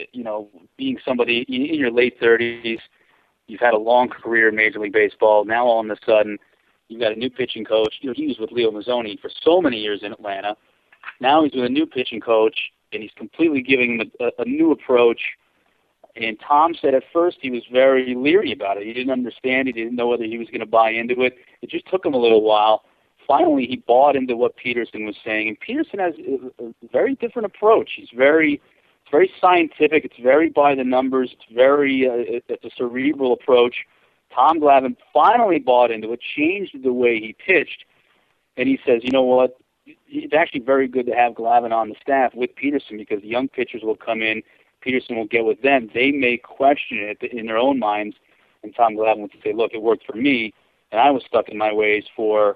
being somebody in your late 30s, you've had a long career in Major League Baseball. Now all of a sudden, you've got a new pitching coach. He was with Leo Mazzoni for so many years in Atlanta. Now he's with a new pitching coach, and he's completely giving him a new approach. And Tom said at first he was very leery about it. He didn't understand. He didn't know whether he was going to buy into it. It just took him a little while. Finally, he bought into what Peterson was saying. And Peterson has a very different approach. It's very scientific. It's very by the numbers. It's a cerebral approach. Tom Glavine finally bought into it, changed the way he pitched. And he says, you know what? It's actually very good to have Glavine on the staff with Peterson because the young pitchers will come in. Peterson will get with them. They may question it in their own minds, and Tom Glavine would say, look, it worked for me, and I was stuck in my ways for,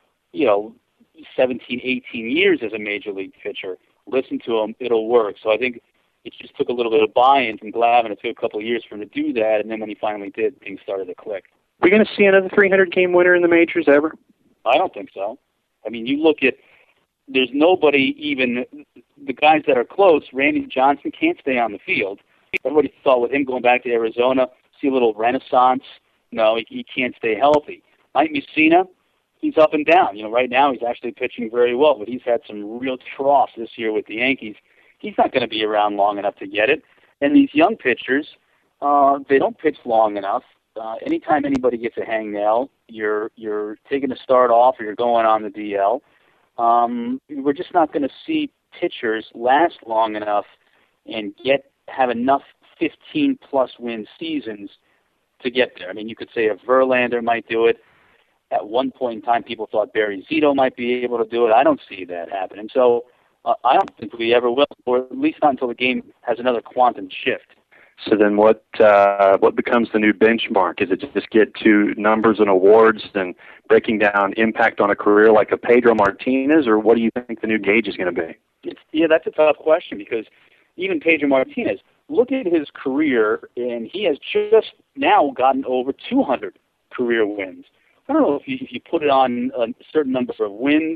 17, 18 years as a major league pitcher. Listen to him, it'll work. So I think it just took a little bit of buy-in from Glavine. It took a couple of years for him to do that, and then when he finally did, things started to click. Are we going to see another 300-game winner in the majors ever? I don't think so. I mean, you look at, there's nobody even, the guys that are close, Randy Johnson can't stay on the field. Everybody thought with him going back to Arizona, see a little renaissance. No, he can't stay healthy. Mike Mussina, he's up and down. Right now he's actually pitching very well, but he's had some real troughs this year with the Yankees. He's not going to be around long enough to get it. And these young pitchers, they don't pitch long enough. Anytime anybody gets a hangnail, you're taking a start off or you're going on the DL. We're just not going to see pitchers last long enough and have enough 15-plus win seasons to get there. I mean, you could say a Verlander might do it. At one point in time, people thought Barry Zito might be able to do it. I don't see that happening. So I don't think we ever will, or at least not until the game has another quantum shift. So then what becomes the new benchmark? Is it just get to numbers and awards and breaking down impact on a career like a Pedro Martinez, or what do you think the new gauge is going to be? Yeah, that's a tough question because even Pedro Martinez, look at his career, and he has just now gotten over 200 career wins. I don't know if you put it on a certain number of wins.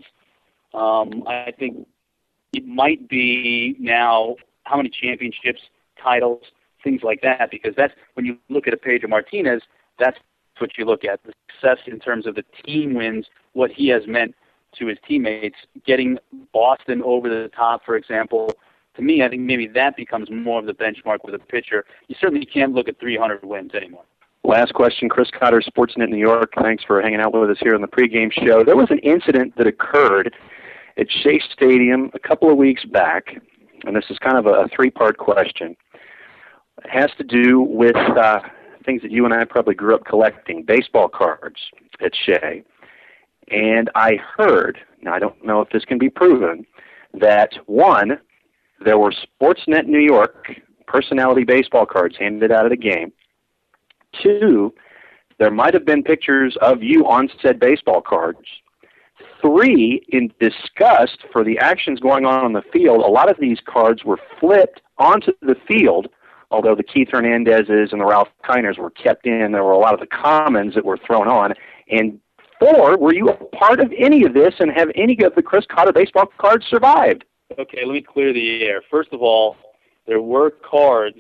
I think it might be now how many championships, titles, things like that, because that's when you look at a Pedro Martinez, that's what you look at, the success in terms of the team wins, what he has meant to his teammates, getting Boston over the top, for example. To me, I think maybe that becomes more of the benchmark with a pitcher. You certainly can't look at 300 wins anymore. Last question, Chris Cotter, Sportsnet New York. Thanks for hanging out with us here on the pregame show. There was an incident that occurred at Shea Stadium a couple of weeks back, and this is kind of a three-part question. It has to do with things that you and I probably grew up collecting, baseball cards at Shea. And I heard, now I don't know if this can be proven, that one, there were Sportsnet New York personality baseball cards handed out at a game. Two, there might have been pictures of you on said baseball cards. Three, in disgust for the actions going on the field, a lot of these cards were flipped onto the field, although the Keith Hernandezes and the Ralph Kiners were kept in. There were a lot of the commons that were thrown on. And four, were you a part of any of this, and have any of the Chris Cotter baseball cards survived? Okay, let me clear the air. First of all, there were cards.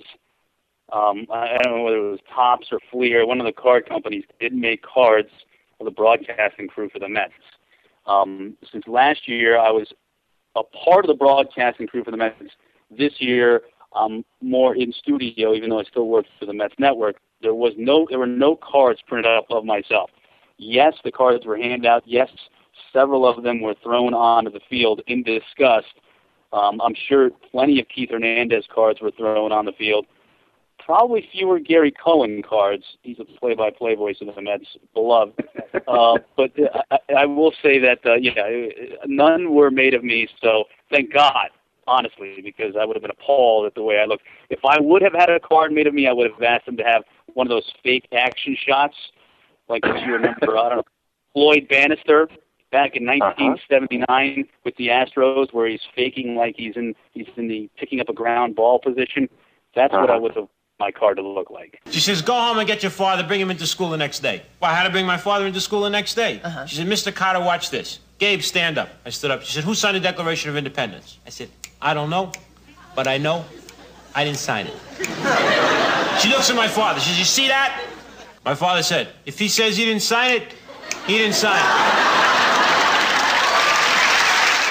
I don't know whether it was Topps or Fleer. One of the card companies did make cards for the broadcasting crew for the Mets. Since last year, I was a part of the broadcasting crew for the Mets. This year, I'm more in studio, even though I still work for the Mets network. There were no cards printed up of myself. Yes, the cards were handed out. Yes, several of them were thrown onto the field in disgust. I'm sure plenty of Keith Hernandez cards were thrown on the field. Probably fewer Gary Cohen cards. He's a play-by-play voice of the Mets, beloved. But I will say that, none were made of me, so thank God, honestly, because I would have been appalled at the way I looked. If I would have had a card made of me, I would have asked them to have one of those fake action shots, like if you remember, I don't know, Floyd Bannister back in 1979 with the Astros, where he's faking like he's in the picking up a ground ball position. That's what I would have my card to look like. She says, go home and get your father, bring him into school the next day. Well, I had to bring my father into school the next day. She said, Mr. Cotter, watch this. Gabe, stand up. I stood up. She said, who signed the Declaration of Independence? I said, I don't know, but I know I didn't sign it. She looks at my father. She says, you see that? My father said, if he says he didn't sign it, he didn't sign it.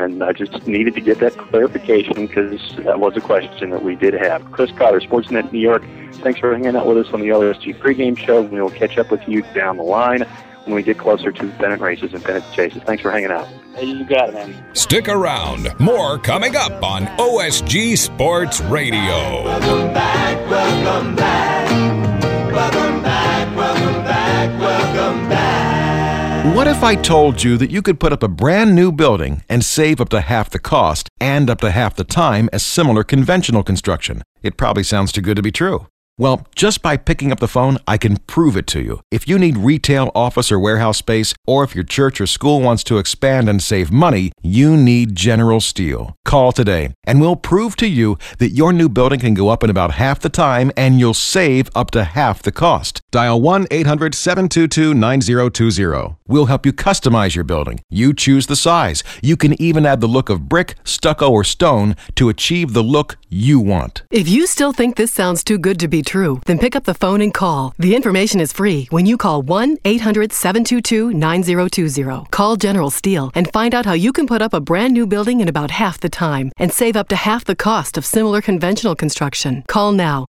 And I just needed to get that clarification because that was a question that we did have. Chris Cotter, Sportsnet New York, thanks for hanging out with us on the OSG pregame show. We will catch up with you down the line when we get closer to pennant races and pennant chases. Thanks for hanging out. Hey, you got it, man. Stick around. More coming up on OSG Sports Radio. Welcome back, welcome back. Welcome back, welcome back, welcome back. What if I told you that you could put up a brand new building and save up to half the cost and up to half the time as similar conventional construction? It probably sounds too good to be true. Well, just by picking up the phone, I can prove it to you. If you need retail, office, or warehouse space, or if your church or school wants to expand and save money, you need General Steel. Call today, and we'll prove to you that your new building can go up in about half the time, and you'll save up to half the cost. Dial 1-800-722-9020. We'll help you customize your building. You choose the size. You can even add the look of brick, stucco, or stone to achieve the look you want. If you still think this sounds too good to be true, then pick up the phone and call. The information is free when you call 1-800-722-9020. Call General Steel and find out how you can put up a brand new building in about half the time and save up to half the cost of similar conventional construction. Call now.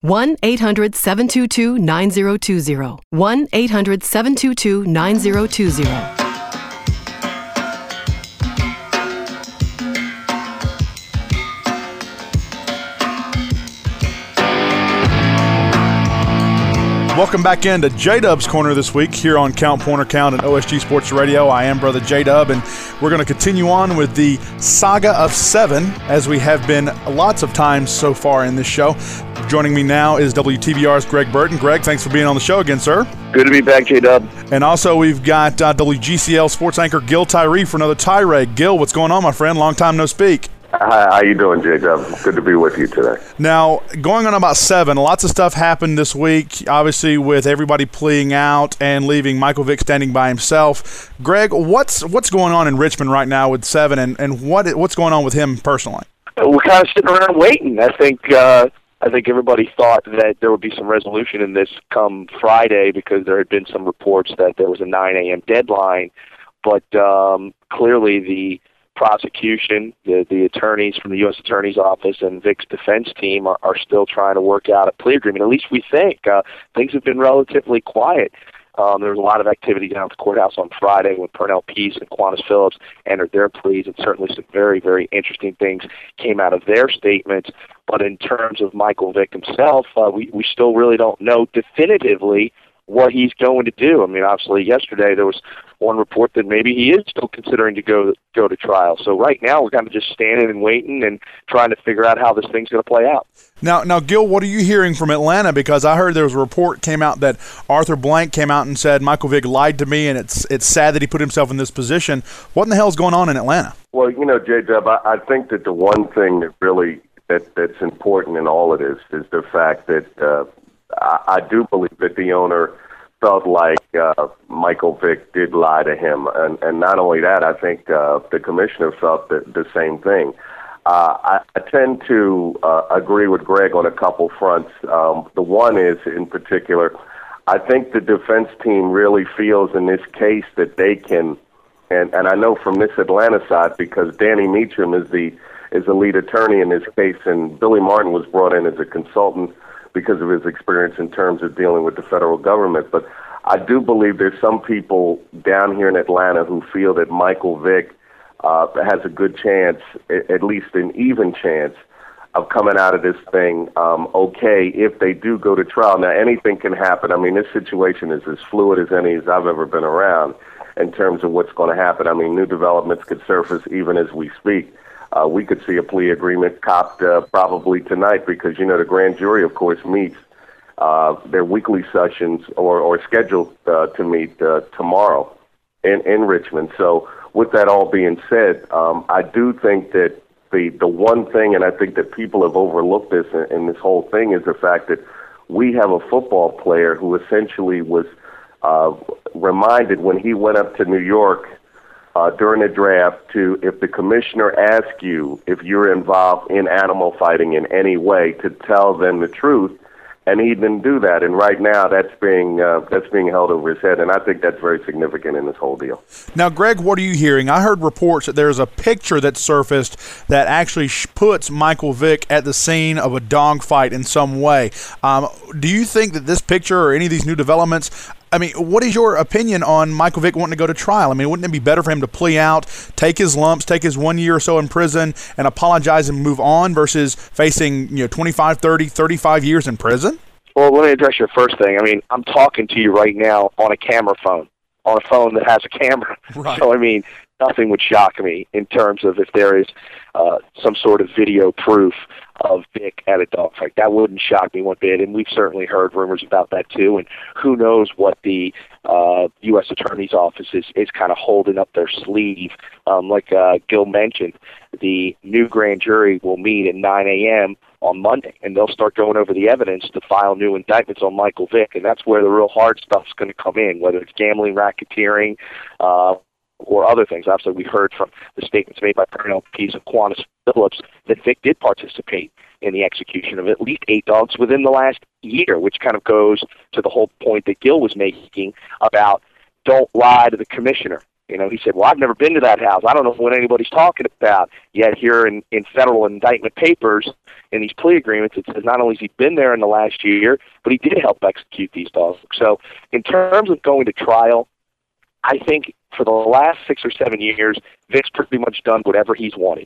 1-800-722-9020. 1-800-722-9020. Welcome back into J-Dub's Corner this week here on Count Pointer Count and OSG Sports Radio. I am Brother J-Dub, and we're going to continue on with the saga of 7, as we have been lots of times so far in this show. Joining me now is WTVR's Greg Burton. Greg, thanks for being on the show again, sir. Good to be back, J-Dub. And also we've got WGCL sports anchor Gil Tyree for another tirade. Gil, what's going on, my friend? Long time no speak. Hi, how you doing, J-Dub? Good to be with you today. Now, going on about 7, lots of stuff happened this week, obviously with everybody pleading out and leaving Michael Vick standing by himself. Greg, what's going on in Richmond right now with 7, and what's going on with him personally? We're kind of sitting around waiting. I think everybody thought that there would be some resolution in this come Friday because there had been some reports that there was a 9 a.m. deadline, but clearly the prosecution, the attorneys from the U.S. Attorney's Office and Vick's defense team are still trying to work out a plea agreement. At least we think. Things have been relatively quiet. There was a lot of activity down at the courthouse on Friday when Pernell Peace and Quantas Phillips entered their pleas, and certainly some very, very interesting things came out of their statements. But in terms of Michael Vick himself, we still really don't know definitively what he's going to do. I mean, obviously yesterday there was one report that maybe he is still considering to go to trial. So right now we're kind of just standing and waiting and trying to figure out how this thing's going to play out. Now, Gil, what are you hearing from Atlanta? Because I heard there was a report came out that Arthur Blank came out and said Michael Vick lied to me, and it's sad that he put himself in this position. What in the hell is going on in Atlanta? Well, you know, J-Dub, I think that the one thing that really that's important in all of this is the fact that I do believe that the owner felt like Michael Vick did lie to him. And not only that, I think the commissioner felt the same thing. I tend to agree with Greg on a couple fronts. The one is, in particular, I think the defense team really feels in this case that they can, and I know from this Atlanta side, because Danny Meacham is the lead attorney in this case, and Billy Martin was brought in as a consultant because of his experience in terms of dealing with the federal government. But I do believe there's some people down here in Atlanta who feel that Michael Vick has a good chance, at least an even chance, of coming out of this thing okay if they do go to trial. Now, anything can happen. I mean, this situation is as fluid as any as I've ever been around in terms of what's going to happen. I mean, new developments could surface even as we speak. We could see a plea agreement copped probably tonight because, you know, the grand jury, of course, meets their weekly sessions or scheduled to meet tomorrow in Richmond. So with that all being said, I do think that the one thing, and I think that people have overlooked this in this whole thing, is the fact that we have a football player who essentially was reminded when he went up to New York during the draft to, if the commissioner asks you if you're involved in animal fighting in any way, to tell them the truth and he didn't do that. And right now, that's being held over his head, and I think that's very significant in this whole deal. Now, Greg, what are you hearing? I heard reports that there's a picture that surfaced that actually puts Michael Vick at the scene of a dogfight in some way. Do you think that this picture or any of these new developments, I mean, what is your opinion on Michael Vick wanting to go to trial? I mean, wouldn't it be better for him to plea out, take his lumps, take his 1 year or so in prison, and apologize and move on versus facing 25, 30, 35 years in prison? Well, let me address your first thing. I mean, I'm talking to you right now on a camera phone, on a phone that has a camera. Right. So, I mean, nothing would shock me in terms of if there is some sort of video proof of Vick at a dogfight. That wouldn't shock me one bit, and we've certainly heard rumors about that too, and who knows what the U.S. Attorney's Office is kind of holding up their sleeve. Like Gil mentioned, the new grand jury will meet at 9 a.m. on Monday, and they'll start going over the evidence to file new indictments on Michael Vick, and that's where the real hard stuff's going to come in, whether it's gambling, racketeering, or other things. Obviously, we heard from the statements made by Pernell Peace of Quantas Phillips that Vick did participate in the execution of at least 8 dogs within the last year, which kind of goes to the whole point that Gil was making about don't lie to the commissioner. He said, well, I've never been to that house. I don't know what anybody's talking about. Yet here in federal indictment papers, in these plea agreements, it says not only has he been there in the last year, but he did help execute these dogs. So in terms of going to trial, I think for the last 6 or 7 years, Vick's pretty much done whatever he's wanted.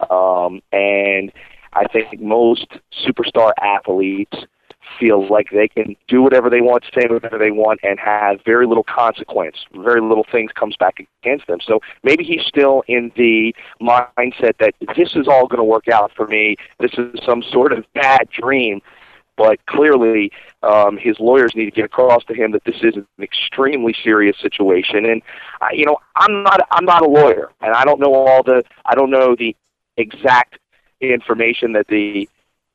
And I think most superstar athletes feel like they can do whatever they want, say whatever they want, and have very little consequence. Very little things comes back against them. So maybe he's still in the mindset that this is all going to work out for me. This is some sort of bad dream. But clearly, his lawyers need to get across to him that this is an extremely serious situation. And I'm not a lawyer, and I don't know the exact information that the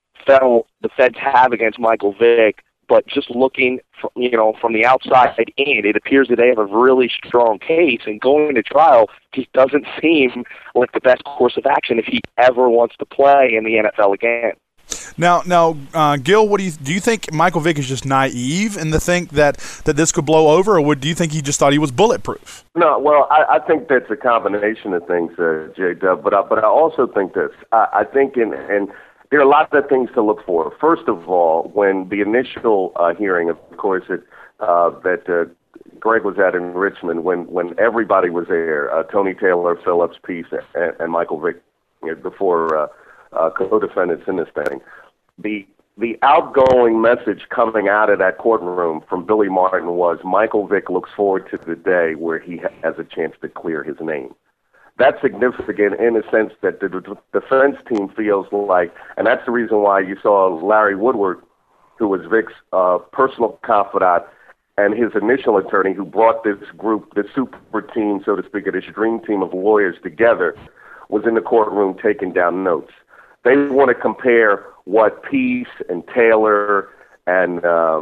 feds have against Michael Vick. But just looking, from the outside in, it appears that they have a really strong case, and going to trial just doesn't seem like the best course of action if he ever wants to play in the NFL again. Now, Gil, what do you think Michael Vick is just naive in the think that this could blow over, or do you think he just thought he was bulletproof? No, well, I think that's a combination of things, J-Dub, but I also think this. I think, and there are lots of things to look for. First of all, when the initial hearing, of course, that Greg was at in Richmond, when everybody was there, Tony Taylor, Phillips, Peace, and Michael Vick, before co-defendants in this thing, the outgoing message coming out of that courtroom from Billy Martin was Michael Vick looks forward to the day where he has a chance to clear his name. That's significant in the sense that the defense team feels like, and that's the reason why you saw Larry Woodward, who was Vick's personal confidant, and his initial attorney who brought this group, this super team, so to speak, this dream team of lawyers together, was in the courtroom taking down notes. They want to compare what Peace and Taylor and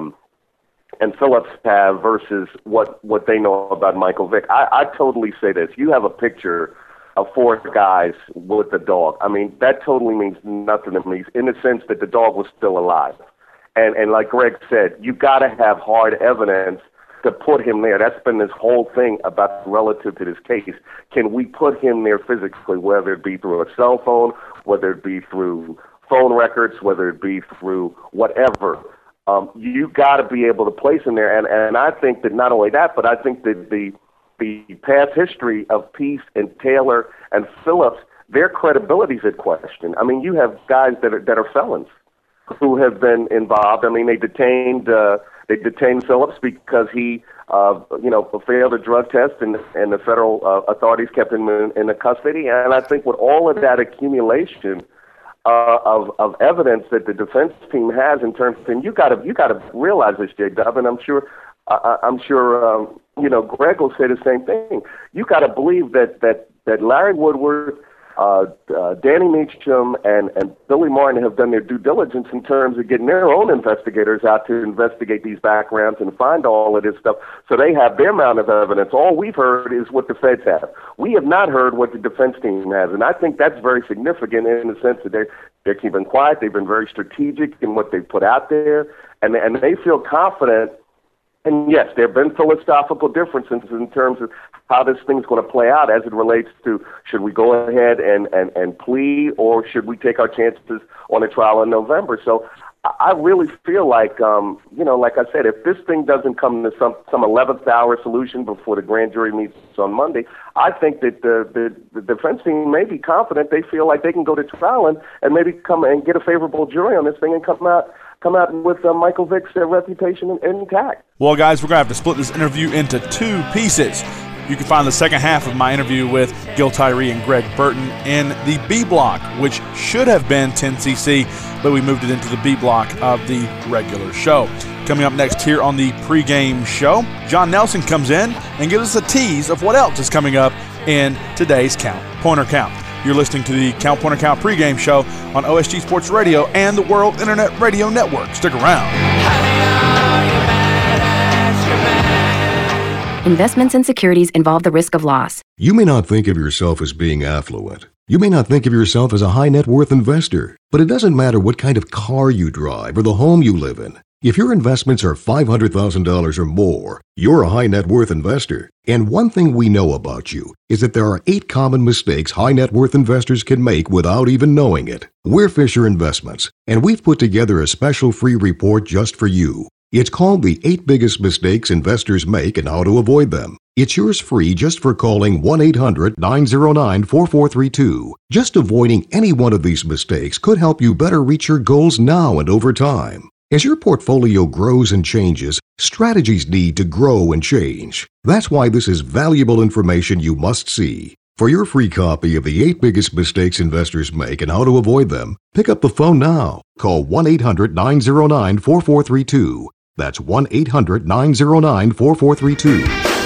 Phillips have versus what they know about Michael Vick. I totally say this. You have a picture of 4 guys with a dog. I mean, that totally means nothing to me in the sense that the dog was still alive. And like Greg said, you got to have hard evidence to put him there. That's been this whole thing about relative to this case. Can we put him there physically, whether it be through a cell phone, whether it be through phone records, whether it be through whatever? You got to be able to place him there. And I think that not only that, but I think that the past history of Peace and Taylor and Phillips, their credibility is at question. I mean, you have guys that are felons who have been involved. I mean, they detained Phillips because he, failed a drug test, and the federal authorities kept him in the custody. And I think with all of that accumulation of evidence that the defense team has in terms of, and you got to realize this, J-Dub, and I'm sure Greg will say the same thing. You got to believe that Larry Woodward, Danny Meacham, and Billy Martin have done their due diligence in terms of getting their own investigators out to investigate these backgrounds and find all of this stuff, so they have their amount of evidence. All we've heard is what the feds have. We have not heard what the defense team has, and I think that's very significant in the sense that they're keeping quiet. They've been very strategic in what they've put out there, and they feel confident. And yes, there have been philosophical differences in terms of how this thing's going to play out as it relates to should we go ahead and plea, or should we take our chances on a trial in November. So I really feel like, like I said, if this thing doesn't come to some 11th hour solution before the grand jury meets on Monday, I think that the defense team may be confident. They feel like they can go to trial and maybe come and get a favorable jury on this thing and come out with Michael Vick's reputation intact. Well, guys, we're going to have to split this interview into two pieces. You can find the second half of my interview with Gil Tyree and Greg Burton in the B block, which should have been 10cc, but we moved it into the B block of the regular show. Coming up next here on the pregame show, John Nelson comes in and gives us a tease of what else is coming up in today's Count Pointer Count. You're listening to the Count Pointer Count pregame show on OSG Sports Radio and the World Internet Radio Network. Stick around. Investments in securities involve the risk of loss. You may not think of yourself as being affluent. You may not think of yourself as a high net worth investor, but it doesn't matter what kind of car you drive or the home you live in. If your investments are $500,000 or more, you're a high net worth investor. And one thing we know about you is that there are 8 common mistakes high net worth investors can make without even knowing it. We're Fisher Investments, and we've put together a special free report just for you. It's called The 8 Biggest Mistakes Investors Make and How to Avoid Them. It's yours free just for calling 1-800-909-4432. Just avoiding any one of these mistakes could help you better reach your goals now and over time. As your portfolio grows and changes, strategies need to grow and change. That's why this is valuable information you must see. For your free copy of The 8 Biggest Mistakes Investors Make and How to Avoid Them, pick up the phone now. Call 1-800-909-4432. That's 1-800-909-4432.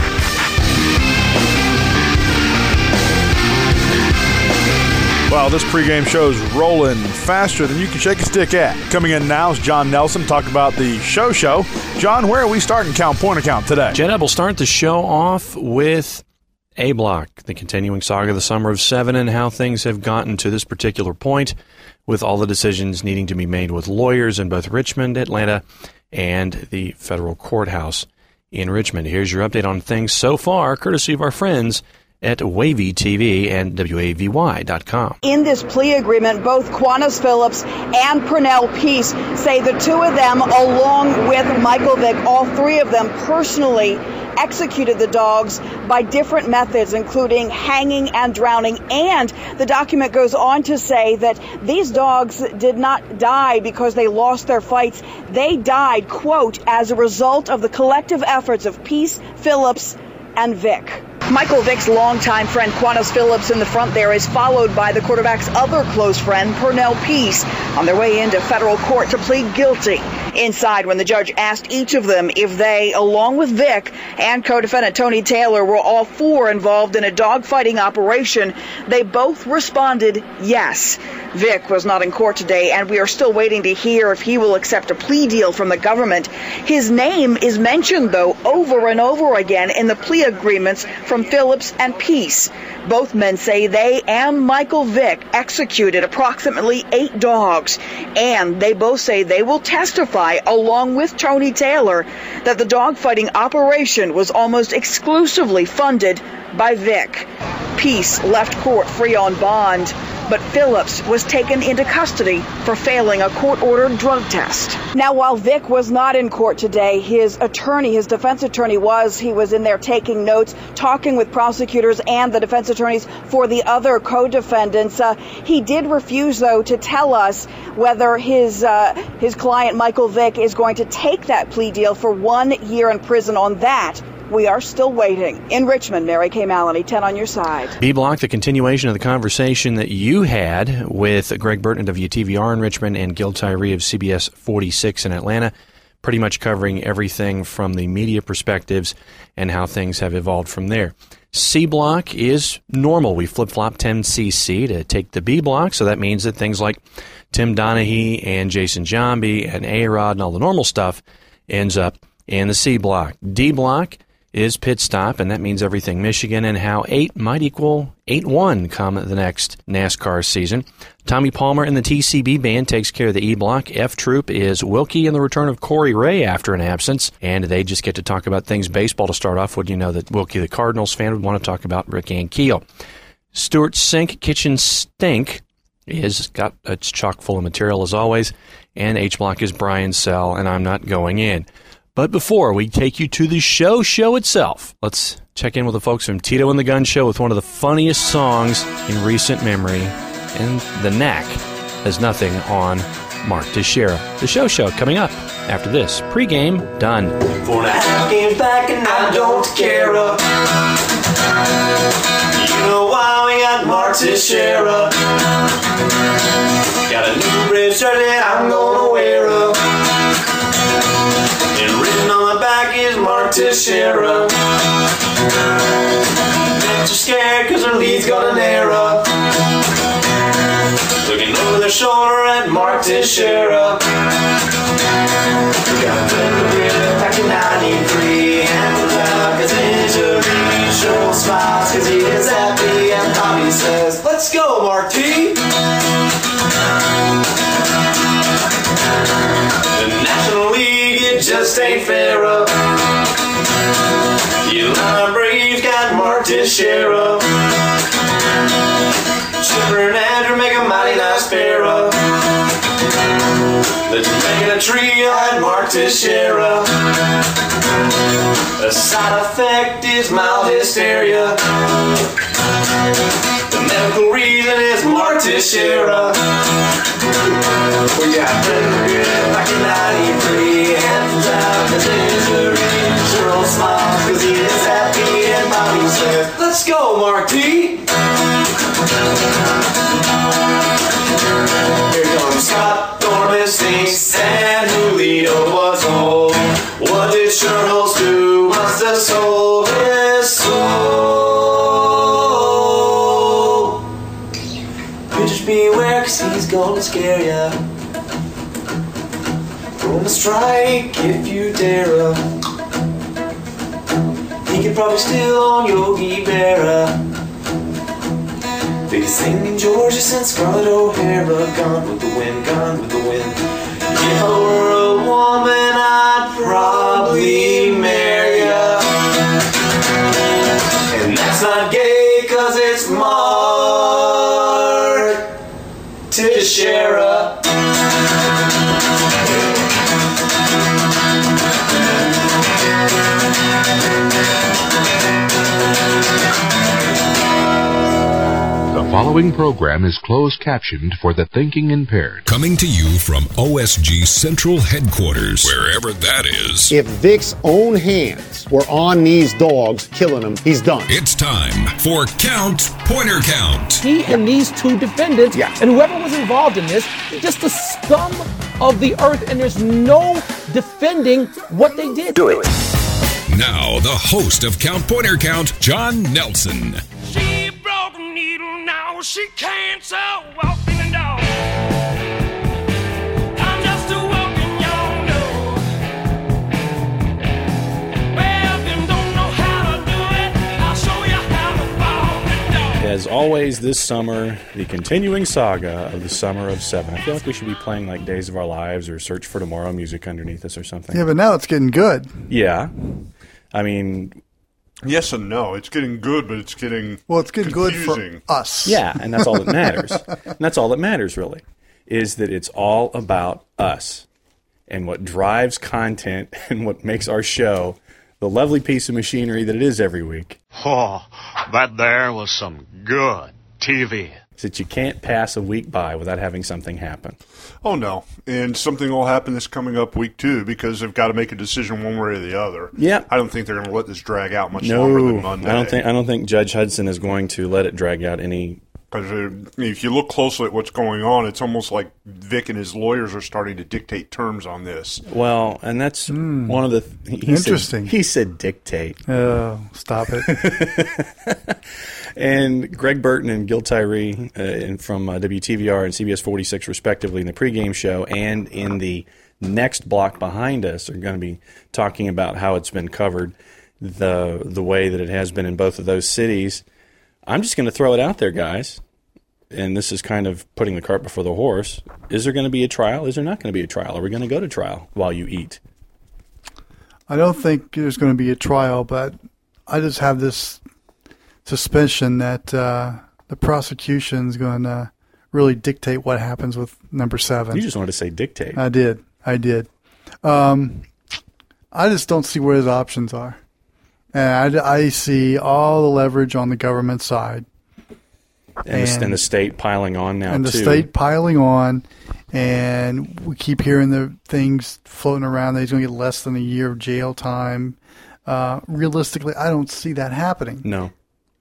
Well, this pregame show is rolling faster than you can shake a stick at. Coming in now is John Nelson, talk about the show. John, where are we starting Count Pointer Count today? J-Dub will start the show off with A Block, the continuing saga of the Summer of 7 and how things have gotten to this particular point with all the decisions needing to be made with lawyers in both Richmond, Atlanta, and the federal courthouse in Richmond. Here's your update on things so far, courtesy of our friends at Wavy TV and WAVY.com. In this plea agreement, both Quannas Phillips and Pernell Peace say the two of them, along with Michael Vick, all three of them personally executed the dogs by different methods, including hanging and drowning. And the document goes on to say that these dogs did not die because they lost their fights. They died, quote, as a result of the collective efforts of Peace, Phillips, and Vick. Michael Vick's longtime friend Quannas Phillips in the front there is followed by the quarterback's other close friend, Pernell Peace, on their way into federal court to plead guilty. Inside, when the judge asked each of them if they, along with Vick and co-defendant Tony Taylor, were all four involved in a dogfighting operation, they both responded yes. Vick was not in court today, and we are still waiting to hear if he will accept a plea deal from the government. His name is mentioned, though, over and over again in the plea agreements from Phillips and Peace. Both men say they and Michael Vick executed approximately 8 dogs, and they both say they will testify, along with Tony Taylor, that the dogfighting operation was almost exclusively funded by Vick. Peace left court free on bond, but Phillips was taken into custody for failing a court-ordered drug test. Now, while Vick was not in court today, his defense attorney was. He was in there taking notes, talking with prosecutors and the defense attorneys for the other co-defendants. He did refuse, though, to tell us whether his client, Michael Vick, is going to take that plea deal for 1 year in prison. On that, we are still waiting. In Richmond, Mary Kay Maloney, 10 on your side. B-Block, the continuation of the conversation that you had with Greg Burton of WTVR in Richmond and Gil Tyree of CBS 46 in Atlanta, pretty much covering everything from the media perspectives and how things have evolved from there. C-Block is normal. We flip-flop 10cc to take the B-Block, so that means that things like Tim Donaghy and Jason Johnby and A-Rod and all the normal stuff ends up in the C-Block. D-Block is Pit Stop, and that means everything Michigan, and how 8 might equal 8-1 come the next NASCAR season. Tommy Palmer and the TCB Band takes care of the E Block. F Troop is Wilkie and the return of Corey Ray after an absence, and they just get to talk about things baseball to start off. Would you know that Wilkie, the Cardinals fan, would want to talk about Rick Ankiel. Stuart's Sink Kitchen Stink is got it's chock full of material as always, and H Block is Brian Sell, and I'm not going in. But before we take you to the show itself, let's check in with the folks from Tito and the Gun Show with one of the funniest songs in recent memory, and the Knack has nothing on Mark Teixeira. The show coming up after this. Pre-game done. 4.5 games back and I don't care. You know why we got Mark Teixeira. Got a new red shirt that I'm gonna wear. And written on the back is Mark Teixeira. Bet you're scared cause her lead's got an error. Looking over their shoulder at Mark Teixeira. We got Federer back in 93 and without his injury. Cheryl smiles cause he is happy and Bobby says, let's go Mark T. The National League, it just ain't fair. The Atlanta Braves got Mark Teixeira. Chipper and Andrew make a mighty nice pair. The Jamaican trio had Mark Teixeira. A side effect is mild hysteria. The medical reason is Mark Teixeira. We got Federer back in 93 and without his injury. Cheryl smiles cause he is happy and Bobby says, let's go Mark T. Here comes Scott Dorman stinks and Julio was old. What did Charles do? Must have sold his soul. Pitchers beware cause he's gonna scare ya. Throw him a strike if you dare. He could probably steal on Yogi Berra. Biggest thing in Georgia since Scarlett O'Hara. Gone with the wind, gone with the wind. If I were a woman, I'd probably marry ya. And that's not gay, cause it's Mark Teixeira. The following program is closed captioned for the thinking impaired. Coming to you from OSG Central Headquarters, wherever that is. If Vic's own hands were on these dogs, killing them, he's done. It's time for Count Pointer Count. He and these two defendants, and whoever was involved in this, just the scum of the earth, and there's no defending what they did. Do it. Now, the host of Count Pointer Count, John Nelson. She broke a needle, now she can't sell walking the dog. I'm just a walking yonder. Well, if you don't know how to do it, I'll show you how to walk the dog. As always, this summer, the continuing saga of the Summer of 7. I feel like we should be playing like Days of Our Lives or Search for Tomorrow music underneath us or something. Yeah, but now it's getting good. Yeah. I mean... Yes and no. It's getting good, but it's getting it's getting confusing. good for us. Yeah, and that's all that matters. And that's all that matters, really, is that it's all about us and what drives content and what makes our show the lovely piece of machinery that it is every week. Oh, that there was some good TV. Is that you can't pass a week by without having something happen. Oh, no. And something will happen this coming up week, too, because they've got to make a decision one way or the other. Yeah. I don't think they're going to let this drag out much longer than Monday. I don't think Judge Hudson is going to let it drag out any... Because if you look closely at what's going on, it's almost like Vic and his lawyers are starting to dictate terms on this. Well, and that's one of the... Interesting. He said dictate. Oh, stop it. And Greg Burton and Gil Tyree from WTVR and CBS 46, respectively, in the pregame show and in the next block behind us are going to be talking about how it's been covered. the way that it has been in both of those cities, I'm just going to throw it out there, guys. And this is kind of putting the cart before the horse. Is there going to be a trial? Is there not going to be a trial? Are we going to go to trial while you eat? I don't think there's going to be a trial, but I just have this suspicion that the prosecution's going to really dictate what happens with number 7. You just wanted to say dictate. I did. I just don't see where his options are. And I see all the leverage on the government side. And the state piling on now, and the too. state piling on, and we keep hearing the things floating around that he's going to get less than a year of jail time. Realistically, I don't see that happening. No.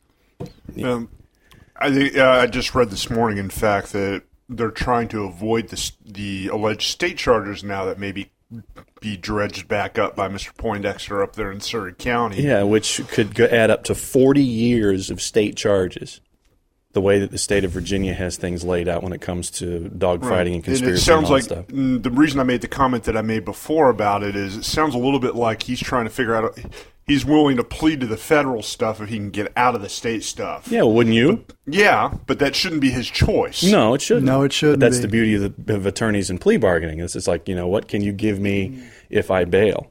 I just read this morning, in fact, that they're trying to avoid the alleged state charges now that maybe be dredged back up by Mr. Poindexter up there in Surrey County. Yeah, which could add up to 40 years of state charges. The way that the state of Virginia has things laid out when it comes to dogfighting and conspiracy and it sounds and all like that stuff. The reason I made the comment that I made before about it is it sounds a little bit like he's trying to figure out he's willing to plead to the federal stuff if he can get out of the state stuff. Yeah, wouldn't you? But that shouldn't be his choice. No, it shouldn't. No, it shouldn't. But that's be. the beauty of attorneys and plea bargaining. It's like, what can you give me if I bail?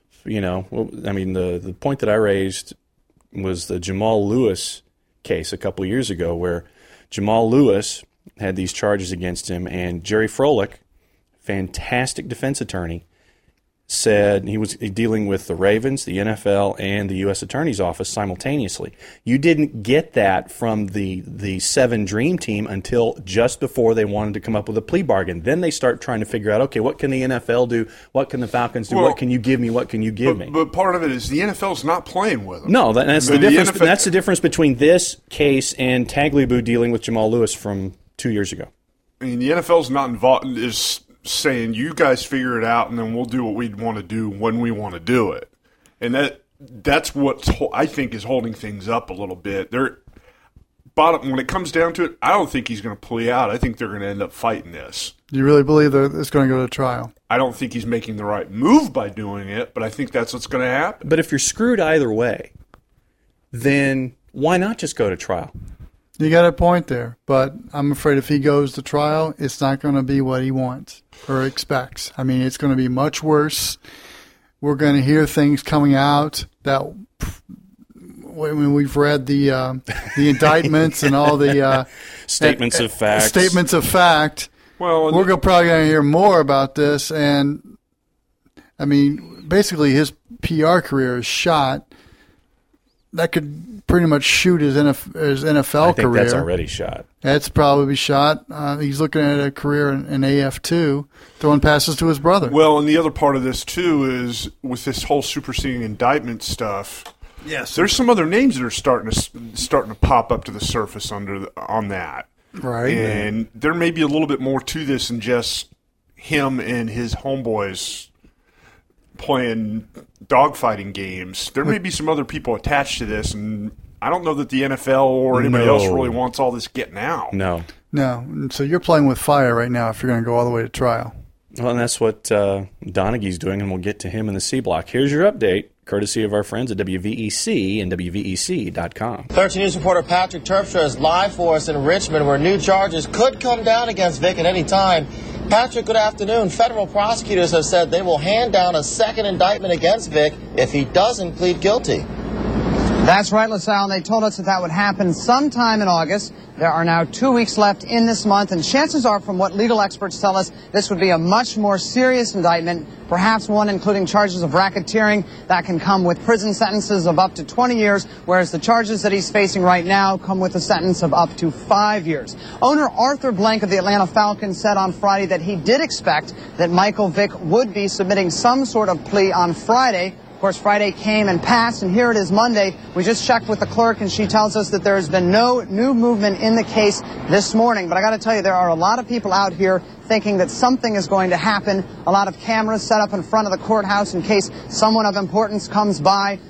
The point that I raised was the Jamal Lewis case a couple of years ago, where Jamal Lewis had these charges against him, and Jerry Froelich, fantastic defense attorney, said he was dealing with the Ravens, the NFL, and the U.S. Attorney's Office simultaneously. You didn't get that from the 7 Dream Team until just before they wanted to come up with a plea bargain. Then they start trying to figure out, okay, what can the NFL do? What can the Falcons do? What can you give me? What can you give me? But part of it is the NFL's not playing with them. No, that's the difference. That's the difference between this case and Tagliabue dealing with Jamal Lewis from 2 years ago. I mean, the NFL's not involved. Is saying you guys figure it out, and then we'll do what we'd want to do when we want to do it, and that's what I think is holding things up a little bit. When it comes down to it, I don't think he's going to plea out. I think they're going to end up fighting this. Do you really believe that it's going to go to trial? I don't think he's making the right move by doing it, but I think that's what's going to happen. But if you're screwed either way, then why not just go to trial? You got a point there, but I'm afraid if he goes to trial, it's not going to be what he wants or expects. I mean, it's going to be much worse. We're going to hear things coming out that when we've read the indictments and all the statements of fact. Statements of fact. Well, we're probably going to hear more about this, and I mean, basically, his PR career is shot. That could pretty much shoot his NFL career. I think that's already shot. That's probably shot. He's looking at a career in AF2, throwing passes to his brother. Well, and the other part of this, too, is with this whole superseding indictment stuff, yes, there's some other names that are starting to pop up to the surface on that. Right. And there may be a little bit more to this than just him and his homeboys playing dogfighting games. There may be some other people attached to this, and I don't know that the NFL or anybody else really wants all this getting out. No. So you're playing with fire right now if you're going to go all the way to trial. Well, and that's what Donaghy's doing, and we'll get to him in the C Block. Here's your update, courtesy of our friends at WVEC and WVEC.com. 13 News reporter Patrick Terpstra is live for us in Richmond, where new charges could come down against Vic at any time. Patrick, good afternoon. Federal prosecutors have said they will hand down a second indictment against Vic if he doesn't plead guilty. That's right, LaSalle. They told us that would happen sometime in August. There are now 2 weeks left in this month, and chances are, from what legal experts tell us, this would be a much more serious indictment, perhaps one including charges of racketeering that can come with prison sentences of up to 20 years, whereas the charges that he's facing right now come with a sentence of up to 5 years. Owner Arthur Blank of the Atlanta Falcons said on Friday that he did expect that Michael Vick would be submitting some sort of plea on Friday. Of course, Friday came and passed, and here it is Monday. We just checked with the clerk, and she tells us that there has been no new movement in the case this morning. But I got to tell you, there are a lot of people out here thinking that something is going to happen. A lot of cameras set up in front of the courthouse in case someone of importance comes by.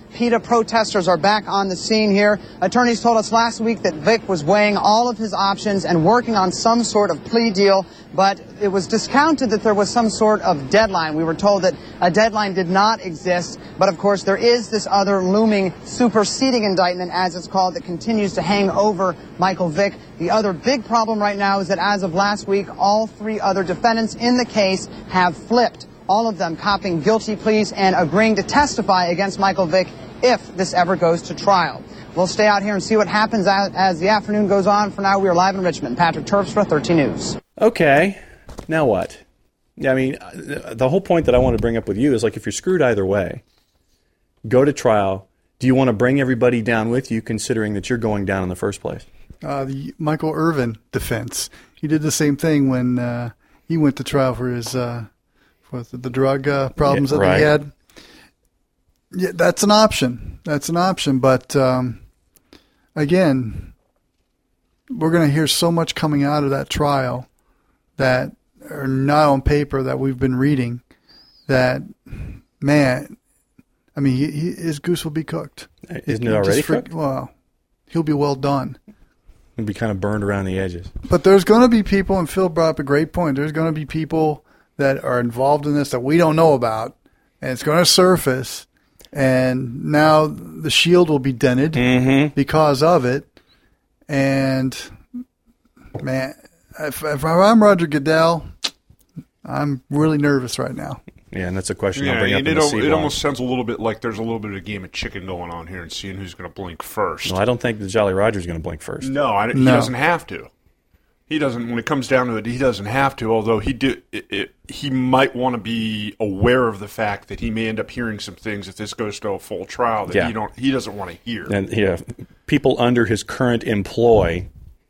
PETA protesters are back on the scene here. Attorneys told us last week that Vic was weighing all of his options and working on some sort of plea deal, but it was discounted that there was some sort of deadline. We were told that a deadline did not exist, but of course there is this other looming superseding indictment, as it's called, that continues to hang over Michael Vick. The other big problem right now is that as of last week, all 3 other defendants in the case have flipped. All of them copping guilty pleas and agreeing to testify against Michael Vick if this ever goes to trial. We'll stay out here and see what happens as the afternoon goes on. For now, we are live in Richmond. Patrick Terpstra, 13 News. Okay, now what? I mean, the whole point that I want to bring up with you is, like, if you're screwed either way, go to trial. Do you want to bring everybody down with you, considering that you're going down in the first place? The Michael Irvin defense. He did the same thing when he went to trial for his for the drug problems that he had. Yeah, that's an option. But again, we're going to hear so much coming out of that trial that are not on paper that we've been reading. That, man, I mean, his goose will be cooked. Isn't it already cooked? Well, he'll be well done. He'll be kind of burned around the edges. But there's going to be people, and Phil brought up a great point, there's going to be people that are involved in this that we don't know about, and it's going to surface, and now the shield will be dented because of it. And, man, if I'm Roger Goodell, I'm really nervous right now. Yeah, and that's a question I'll bring up in the it almost sounds a little bit like there's a little bit of a game of chicken going on here and seeing who's going to blink first. No, I don't think the Jolly Roger's going to blink first. No, he doesn't have to. He doesn't. When it comes down to it, he doesn't have to. Although he might want to be aware of the fact that he may end up hearing some things if this goes to a full trial that he doesn't want to hear. And people under his current employ,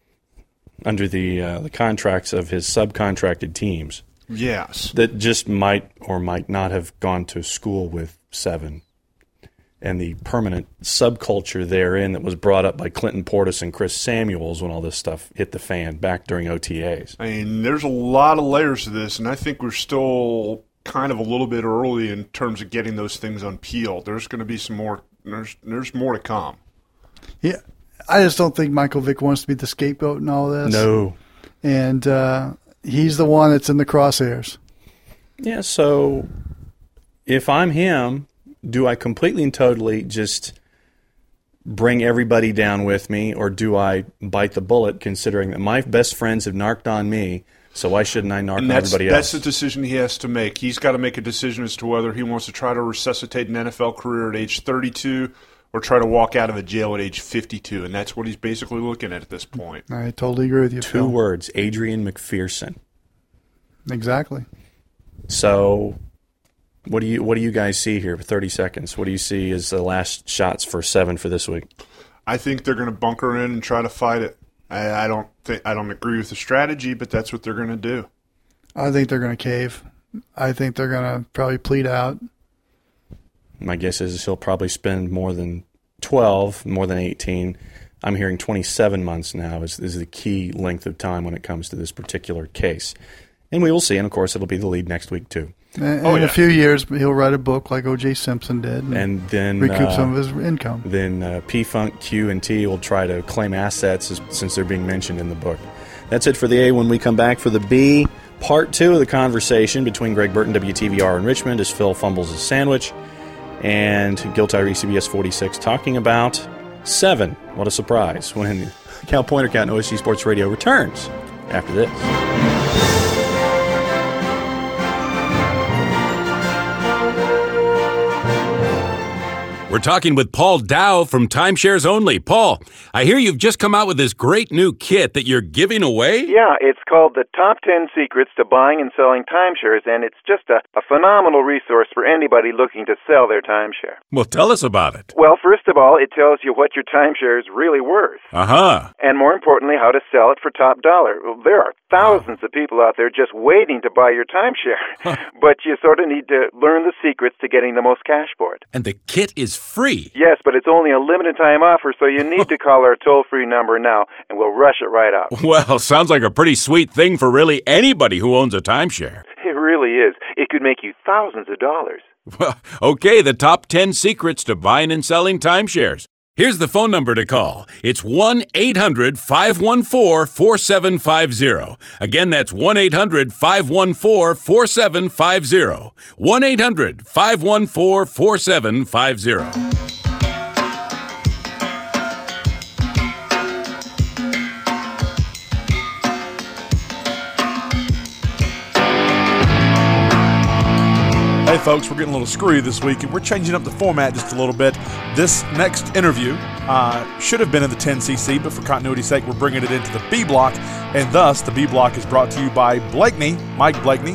under the contracts of his subcontracted teams. Yes. That just might or might not have gone to school with Seven. And the permanent subculture therein that was brought up by Clinton Portis and Chris Samuels when all this stuff hit the fan back during OTAs. I mean, there's a lot of layers to this, and I think we're still kind of a little bit early in terms of getting those things unpeeled. There's going to be some more. There's more to come. Yeah, I just don't think Michael Vick wants to be the scapegoat in all this. No. And he's the one that's in the crosshairs. Yeah, so if I'm him, do I completely and totally just bring everybody down with me, or do I bite the bullet considering that my best friends have narked on me, so why shouldn't I narc on everybody else? That's the decision he has to make. He's got to make a decision as to whether he wants to try to resuscitate an NFL career at age 32 or try to walk out of a jail at age 52, and that's what he's basically looking at this point. I totally agree with you, Two words, Adrian McPherson. Exactly. So what do you guys see here for 30 seconds? What do you see as the last shots for Seven for this week? I think they're going to bunker in and try to fight it. I don't agree with the strategy, but that's what they're going to do. I think they're going to cave. I think they're going to probably plead out. My guess is he'll probably spend more than 12, more than 18. I'm hearing 27 months now is the key length of time when it comes to this particular case. And we will see, and of course it'll be the lead next week too. And in a few years, he'll write a book like O.J. Simpson did, and then recoup some of his income. Then P-Funk, Q, and T will try to claim assets since they're being mentioned in the book. That's it for the A. When we come back for the B, part 2 of the conversation between Greg Burton, WTVR in Richmond, as Phil fumbles his sandwich, and Gil Tyree, CBS 46, talking about Seven. What a surprise when Count Pointer Count and OSG Sports Radio returns after this. We're talking with Paul Dow from Timeshares Only. Paul, I hear you've just come out with this great new kit that you're giving away? Yeah, it's called the Top 10 Secrets to Buying and Selling Timeshares, and it's just a phenomenal resource for anybody looking to sell their timeshare. Well, tell us about it. Well, first of all, it tells you what your timeshare is really worth. Uh-huh. And more importantly, how to sell it for top dollar. Well, there are thousands of people out there just waiting to buy your timeshare, but you sort of need to learn the secrets to getting the most cash for it. And the kit is free. Yes, but it's only a limited time offer, so you need to call our toll-free number now, and we'll rush it right out. Well, sounds like a pretty sweet thing for really anybody who owns a timeshare. It really is. It could make you thousands of dollars. Well, okay, the top 10 secrets to buying and selling timeshares. Here's the phone number to call. It's 1-800-514-4750. Again, that's 1-800-514-4750. 1-800-514-4750. Hey folks, we're getting a little screwy this week, and we're changing up the format just a little bit. This next interview should have been in the 10cc, but for continuity's sake, we're bringing it into the B block, and thus the B block is brought to you by Blakeney, Mike Blakeney,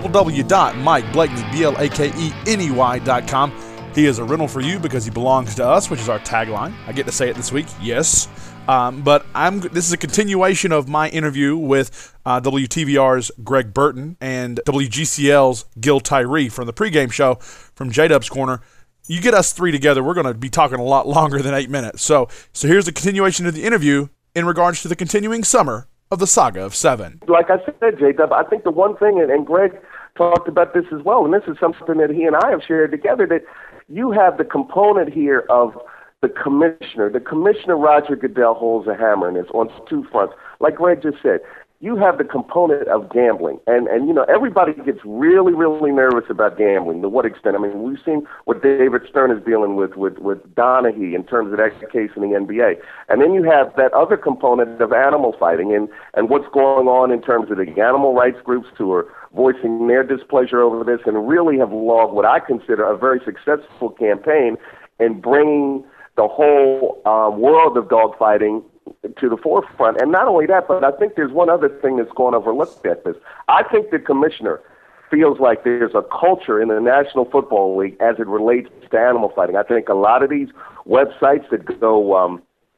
www.MikeBlakeney.com. He is a rental for you because he belongs to us, which is our tagline. I get to say it this week, yes. But this is a continuation of my interview with WTVR's Greg Burton and WGCL's Gil Tyree from the pregame show from J-Dub's Corner. You get us three together, we're going to be talking a lot longer than 8 minutes. So here's the continuation of the interview in regards to the continuing summer of the Saga of Seven. Like I said, J-Dub, I think the one thing, and Greg talked about this as well, and this is something that he and I have shared together, that you have the component here of the commissioner. The commissioner, Roger Goodell, holds a hammer in this on two fronts. Like Greg just said, you have the component of gambling. And you know, everybody gets really, really nervous about gambling. To what extent? I mean, we've seen what David Stern is dealing with Donaghy in terms of that case in the NBA. And then you have that other component of animal fighting and what's going on in terms of the animal rights groups who are voicing their displeasure over this and really have logged what I consider a very successful campaign in bringing the whole world of dogfighting to the forefront. And not only that, but I think there's one other thing that's going overlooked at this. I think the commissioner feels like there's a culture in the National Football League as it relates to animal fighting. I think a lot of these websites that go on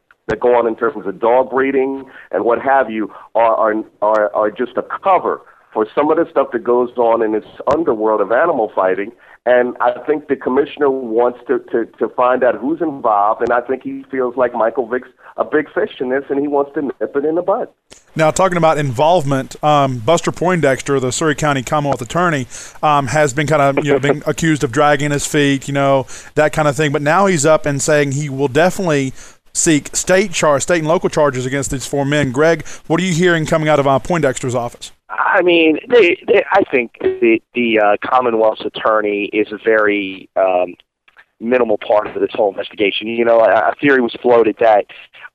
in terms of dog breeding and what have you are just a cover for some of the stuff that goes on in this underworld of animal fighting. And I think the commissioner wants to find out who's involved, and I think he feels like Michael Vick's a big fish in this, and he wants to nip it in the bud. Now, talking about involvement, Buster Poindexter, the Surrey County Commonwealth Attorney, has been kind of been accused of dragging his feet, that kind of thing. But now he's up and saying he will definitely seek state and local charges against these four men. Greg, what are you hearing coming out of Poindexter's office? I mean, I think the Commonwealth's attorney is a very minimal part of this whole investigation. A theory was floated that,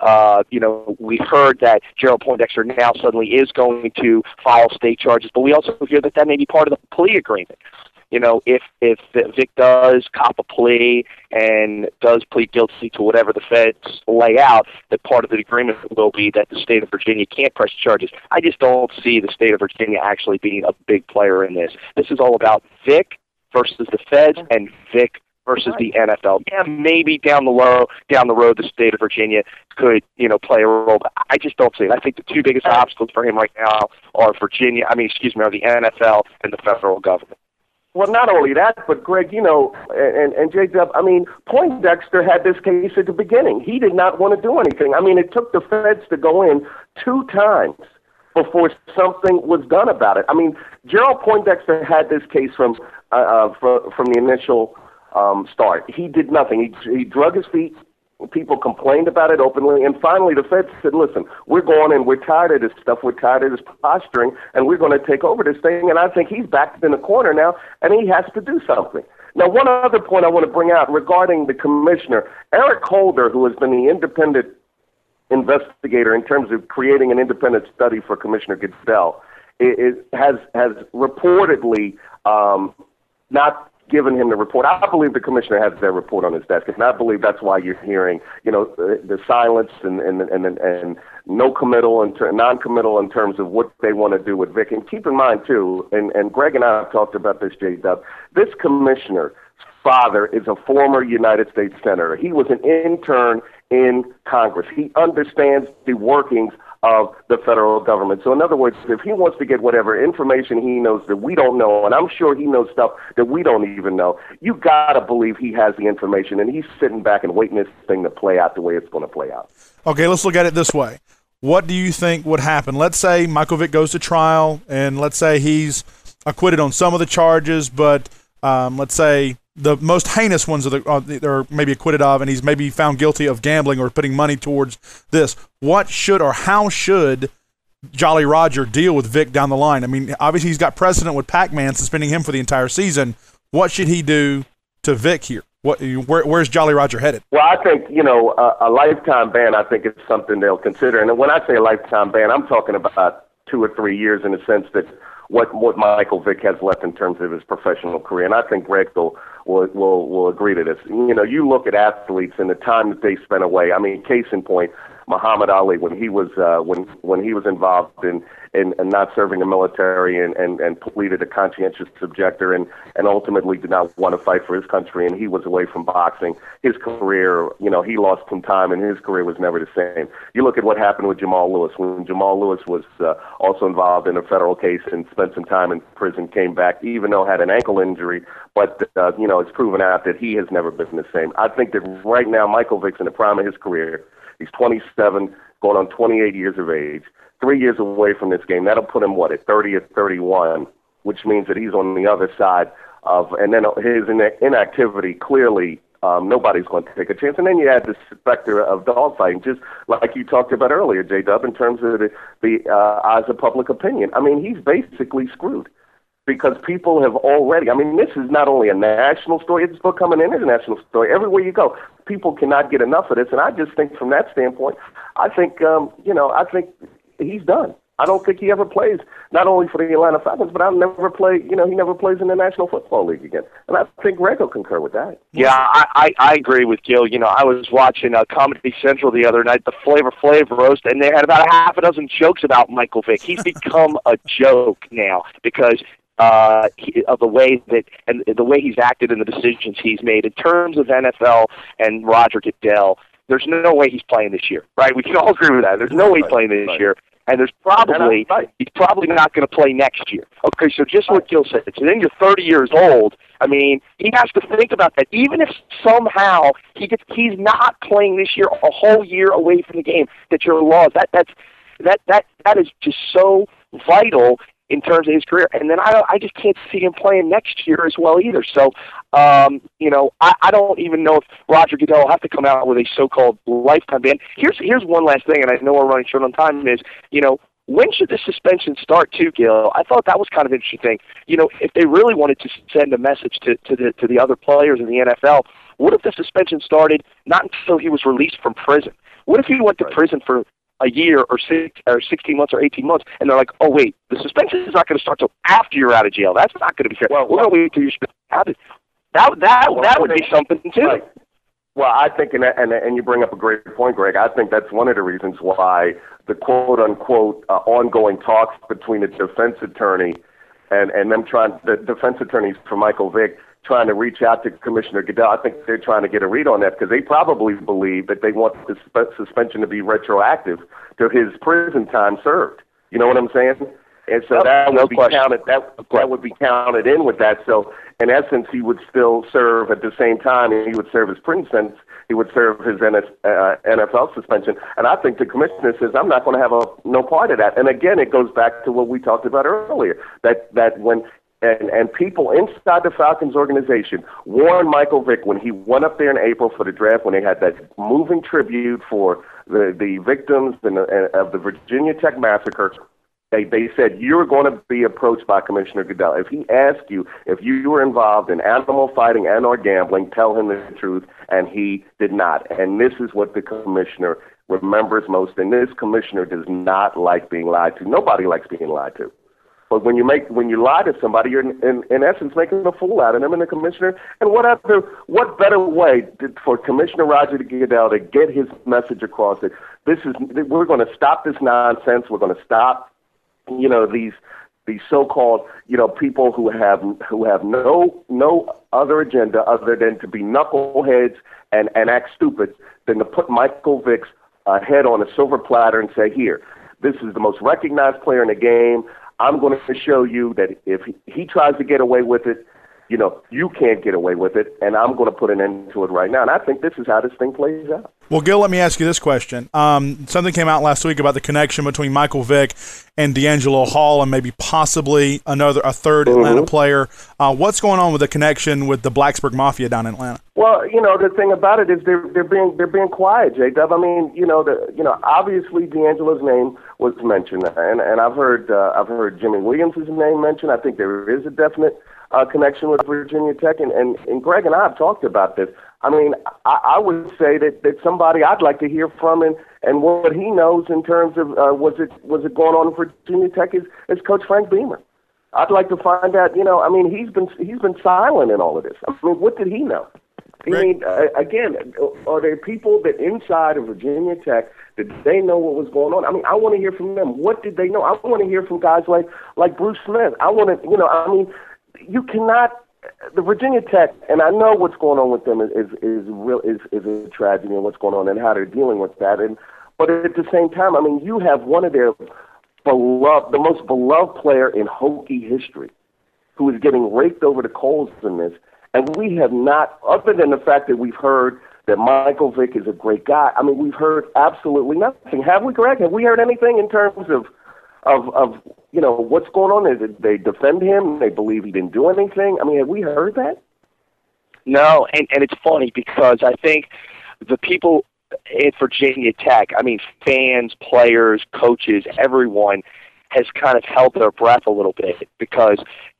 we heard that Gerald Poindexter now suddenly is going to file state charges, but we also hear that may be part of the plea agreement. If Vick does cop a plea and does plead guilty to whatever the feds lay out, that part of the agreement will be that the state of Virginia can't press charges. I just don't see the state of Virginia actually being a big player in this. This is all about Vick versus the feds and Vick versus the NFL. Yeah, maybe down the road, the state of Virginia could, play a role, but I just don't see it. I think the two biggest obstacles for him right now are the NFL and the federal government. Well, not only that, but Greg, and J-Dub, Poindexter had this case at the beginning. He did not want to do anything. It took the feds to go in 2 times before something was done about it. Gerald Poindexter had this case from the initial start. He did nothing. He drug his feet. People complained about it openly, and finally the feds said, listen, we're going and we're tired of this stuff, we're tired of this posturing, and we're going to take over this thing, and I think he's backed in the corner now, and he has to do something. Now, one other point I want to bring out regarding the commissioner, Eric Holder, who has been the independent investigator in terms of creating an independent study for Commissioner Goodell, has reportedly not given him the report. I believe the commissioner has their report on his desk, and I believe that's why you're hearing, the silence and no committal and non-committal in terms of what they want to do with Vick. And keep in mind too, and Greg and I have talked about this, J-Dub, this commissioner's father is a former United States senator. He was an intern in Congress. He understands the workings of the federal government. So in other words, if he wants to get whatever information he knows that we don't know, and I'm sure he knows stuff that we don't even know, you got to believe he has the information, and he's sitting back and waiting this thing to play out the way it's going to play out. Okay, let's look at it this way. What do you think would happen? Let's say Michael Vick goes to trial, and let's say he's acquitted on some of the charges, but let's say the most heinous ones are maybe acquitted of, and he's maybe found guilty of gambling or putting money towards this. What should or how should Jolly Roger deal with Vic down the line? I mean, obviously he's got precedent with Pac-Man suspending him for the entire season. What should he do to Vic here? Where's Jolly Roger headed? Well, I think, a lifetime ban, I think it's something they'll consider. And when I say a lifetime ban, I'm talking about 2 or 3 years in the sense that what Michael Vick has left in terms of his professional career. And I think Greg will agree to this. You look at athletes and the time that they spent away. I mean, case in point, Muhammad Ali, when he was when he was involved in not serving the military and pleaded a conscientious objector and ultimately did not want to fight for his country, and he was away from boxing. His career, he lost some time, and his career was never the same. You look at what happened with Jamal Lewis. When Jamal Lewis was also involved in a federal case and spent some time in prison, came back, even though had an ankle injury, but it's proven out that he has never been the same. I think that right now Michael Vick's in the prime of his career. He's 27, going on 28 years of age, 3 years away from this game. That'll put him, at 30 or 31, which means that he's on the other side of, and then his inactivity, clearly nobody's going to take a chance. And then you add the specter of dogfighting, just like you talked about earlier, J-Dub, in terms of the eyes of public opinion. I mean, he's basically screwed. Because people have already, this is not only a national story, it's become an international story. Everywhere you go, people cannot get enough of this. And I just think from that standpoint, I think he's done. I don't think he ever plays, not only for the Atlanta Falcons, but he never plays in the National Football League again. And I think Greg will concur with that. Yeah, I agree with Gil. I was watching Comedy Central the other night, the Flavor Flav roast, and they had about a half a dozen jokes about Michael Vick. He's become a joke now because of the way he's acted and the decisions he's made in terms of NFL and Roger Goodell. There's no way he's playing this year, right? We can all agree with that. There's no way he's playing this year, and he's probably not going to play next year. Okay, so just what Gil said. So then you're 30 years old. He has to think about that. Even if somehow he's not playing this year, a whole year away from the game, that your laws that is just so vital in terms of his career. And then I just can't see him playing next year as well either. So, I don't even know if Roger Goodell will have to come out with a so-called lifetime ban. Here's one last thing, and I know we're running short on time, is, when should the suspension start too, Gil? I thought that was kind of an interesting thing. If they really wanted to send a message to the other players in the NFL, what if the suspension started not until he was released from prison? What if he went to prison for a year or 16 months or 18 months, and they're like, oh, wait, the suspension is not going to start until after you're out of jail. That's not going to be fair. We're going to wait until you're out of That would be something, too. Right. Well, I think, and you bring up a great point, Greg, I think that's one of the reasons why the quote-unquote ongoing talks between the defense attorney and them the defense attorneys for Michael Vick trying to reach out to Commissioner Goodell. I think they're trying to get a read on that because they probably believe that they want the suspension to be retroactive to his prison time served. You know what I'm saying? And so that would be counted. That would be counted in with that. So in essence, he would still serve at the same time, and he would serve his prison sentence. He would serve his NFL suspension. And I think the commissioner says, I'm not going to have no part of that. And again, it goes back to what we talked about earlier, that when and people inside the Falcons organization warned Michael Vick when he went up there in April for the draft, when they had that moving tribute for the victims of the Virginia Tech massacre. They said, you're going to be approached by Commissioner Goodell. If he asks you if you were involved in animal fighting and or gambling, tell him the truth, and he did not. And this is what the commissioner remembers most, and this commissioner does not like being lied to. Nobody likes being lied to. But when you lie to somebody, you're in essence making a fool out of them and the commissioner. And what better way for Commissioner Roger Goodell to get his message across that we're going to stop this nonsense. We're going to stop these so-called people who have no other agenda other than to be knuckleheads and act stupid than to put Michael Vick's head on a silver platter and say, here, this is the most recognized player in the game. I'm going to show you that if he tries to get away with it, you can't get away with it, and I'm going to put an end to it right now. And I think this is how this thing plays out. Well, Gil, let me ask you this question. Something came out last week about the connection between Michael Vick and D'Angelo Hall and maybe possibly a third Atlanta player. What's going on with the connection with the Blacksburg Mafia down in Atlanta? Well, the thing about it is they're being quiet, J-Dub. I mean, obviously D'Angelo's name was mentioned, and I've heard Jimmy Williams' name mentioned. I think there is a definite connection with Virginia Tech, and Greg and I have talked about this. I mean, I would say that somebody I'd like to hear from and what he knows in terms of was it going on in Virginia Tech is Coach Frank Beamer. I'd like to find out. I mean, he's been silent in all of this. I mean, what did he know? I mean, again, are there people that inside of Virginia Tech did they know what was going on? I mean, I want to hear from them. What did they know? I want to hear from guys like Bruce Smith. I want to, I mean, you cannot. The Virginia Tech, and I know what's going on with them is a tragedy and what's going on and how they're dealing with that. But at the same time, I mean, you have one of their the most beloved player in Hokie history, who is getting raked over the coals in this, and we have not, other than the fact that we've heard that Michael Vick is a great guy. I mean, we've heard absolutely nothing. Have we, Greg? Have we heard anything in terms of what's going on? Is it they defend him? They believe he didn't do anything? I mean, have we heard that? No, and it's funny because I think the people at Virginia Tech, I mean, fans, players, coaches, everyone has kind of held their breath a little bit because,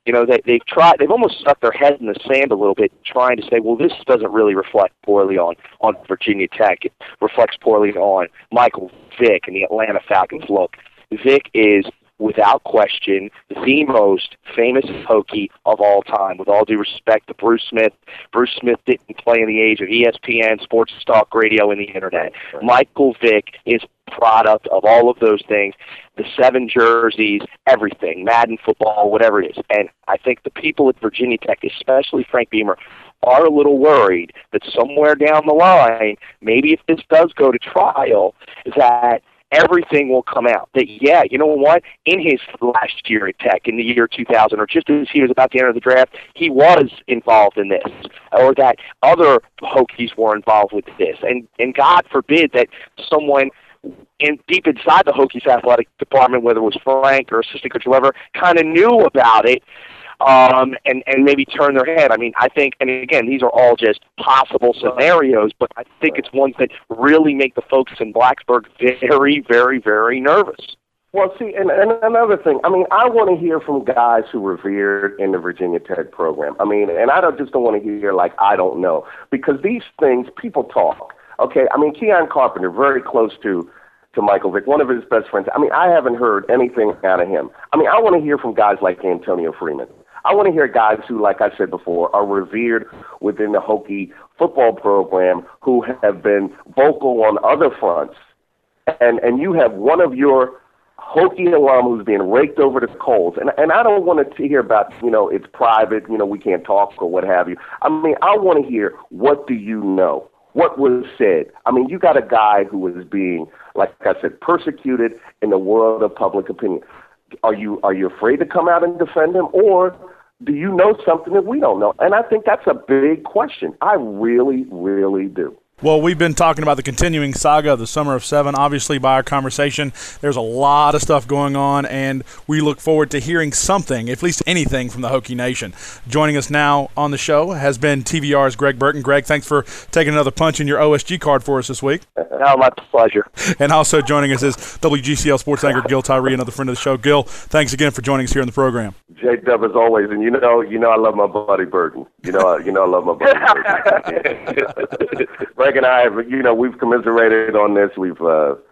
they've almost stuck their head in the sand a little bit trying to say, well, this doesn't really reflect poorly on Virginia Tech. It reflects poorly on Michael Vick and the Atlanta Falcons. Look, Vick is, without question, the most famous Hokie of all time. With all due respect to Bruce Smith, Bruce Smith didn't play in the age of ESPN, sports talk radio, and the Internet. Michael Vick is product of all of those things, the 7 jerseys, everything, Madden football, whatever it is. And I think the people at Virginia Tech, especially Frank Beamer, are a little worried that somewhere down the line, maybe if this does go to trial, that everything will come out. That, yeah, you know what? In his last year at Tech, in the year 2000, or just as he was about to enter the draft, he was involved in this, or that other Hokies were involved with this. And God forbid that someone deep inside the Hokies athletic department, whether it was Frank or assistant coach, whoever, kind of knew about it, and maybe turn their head. I mean, I think, and again, these are all just possible scenarios, but I think it's ones that really make the folks in Blacksburg very, very, very nervous. Well, see, and another thing, I mean, I want to hear from guys who revered in the Virginia Tech program. I mean, and I don't want to hear like, I don't know, because these things, people talk, okay? I mean, Keon Carpenter, very close to Michael Vick, one of his best friends. I mean, I haven't heard anything out of him. I mean, I want to hear from guys like Antonio Freeman. I want to hear guys who, like I said before, are revered within the Hokie football program, who have been vocal on other fronts. And you have one of your Hokie alum who's being raked over the coals. And I don't want to hear about, it's private, we can't talk or what have you. I mean, I want to hear, what do you know? What was said? I mean, you got a guy who is being, like I said, persecuted in the world of public opinion. Are you afraid to come out and defend him, or do you know something that we don't know? And I think that's a big question. I really, really do. Well, we've been talking about the continuing saga of the Summer of 7. Obviously, by our conversation, there's a lot of stuff going on, and we look forward to hearing something, at least anything, from the Hokie Nation. Joining us now on the show has been TVR's Greg Burton. Greg, thanks for taking another punch in your OSG card for us this week. No, my pleasure. And also joining us is WGCL sports anchor Gil Tyree, another friend of the show. Gil, thanks again for joining us here on the program. J-Dub, as always, and you know I love my buddy Burton. I love my buddy Burton. Greg and I have, we've commiserated on this. We've,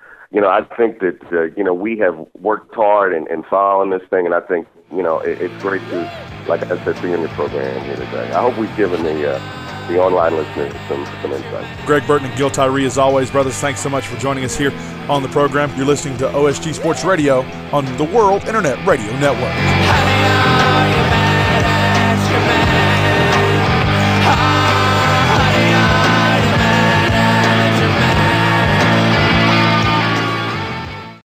I think that, we have worked hard and following this thing, and I think, it's great to, like I said, be in your program here today. I hope we've given the online listeners some insight. Greg Burton and Gil Tyree, as always, brothers, thanks so much for joining us here on the program. You're listening to OSG Sports Radio on the World Internet Radio Network.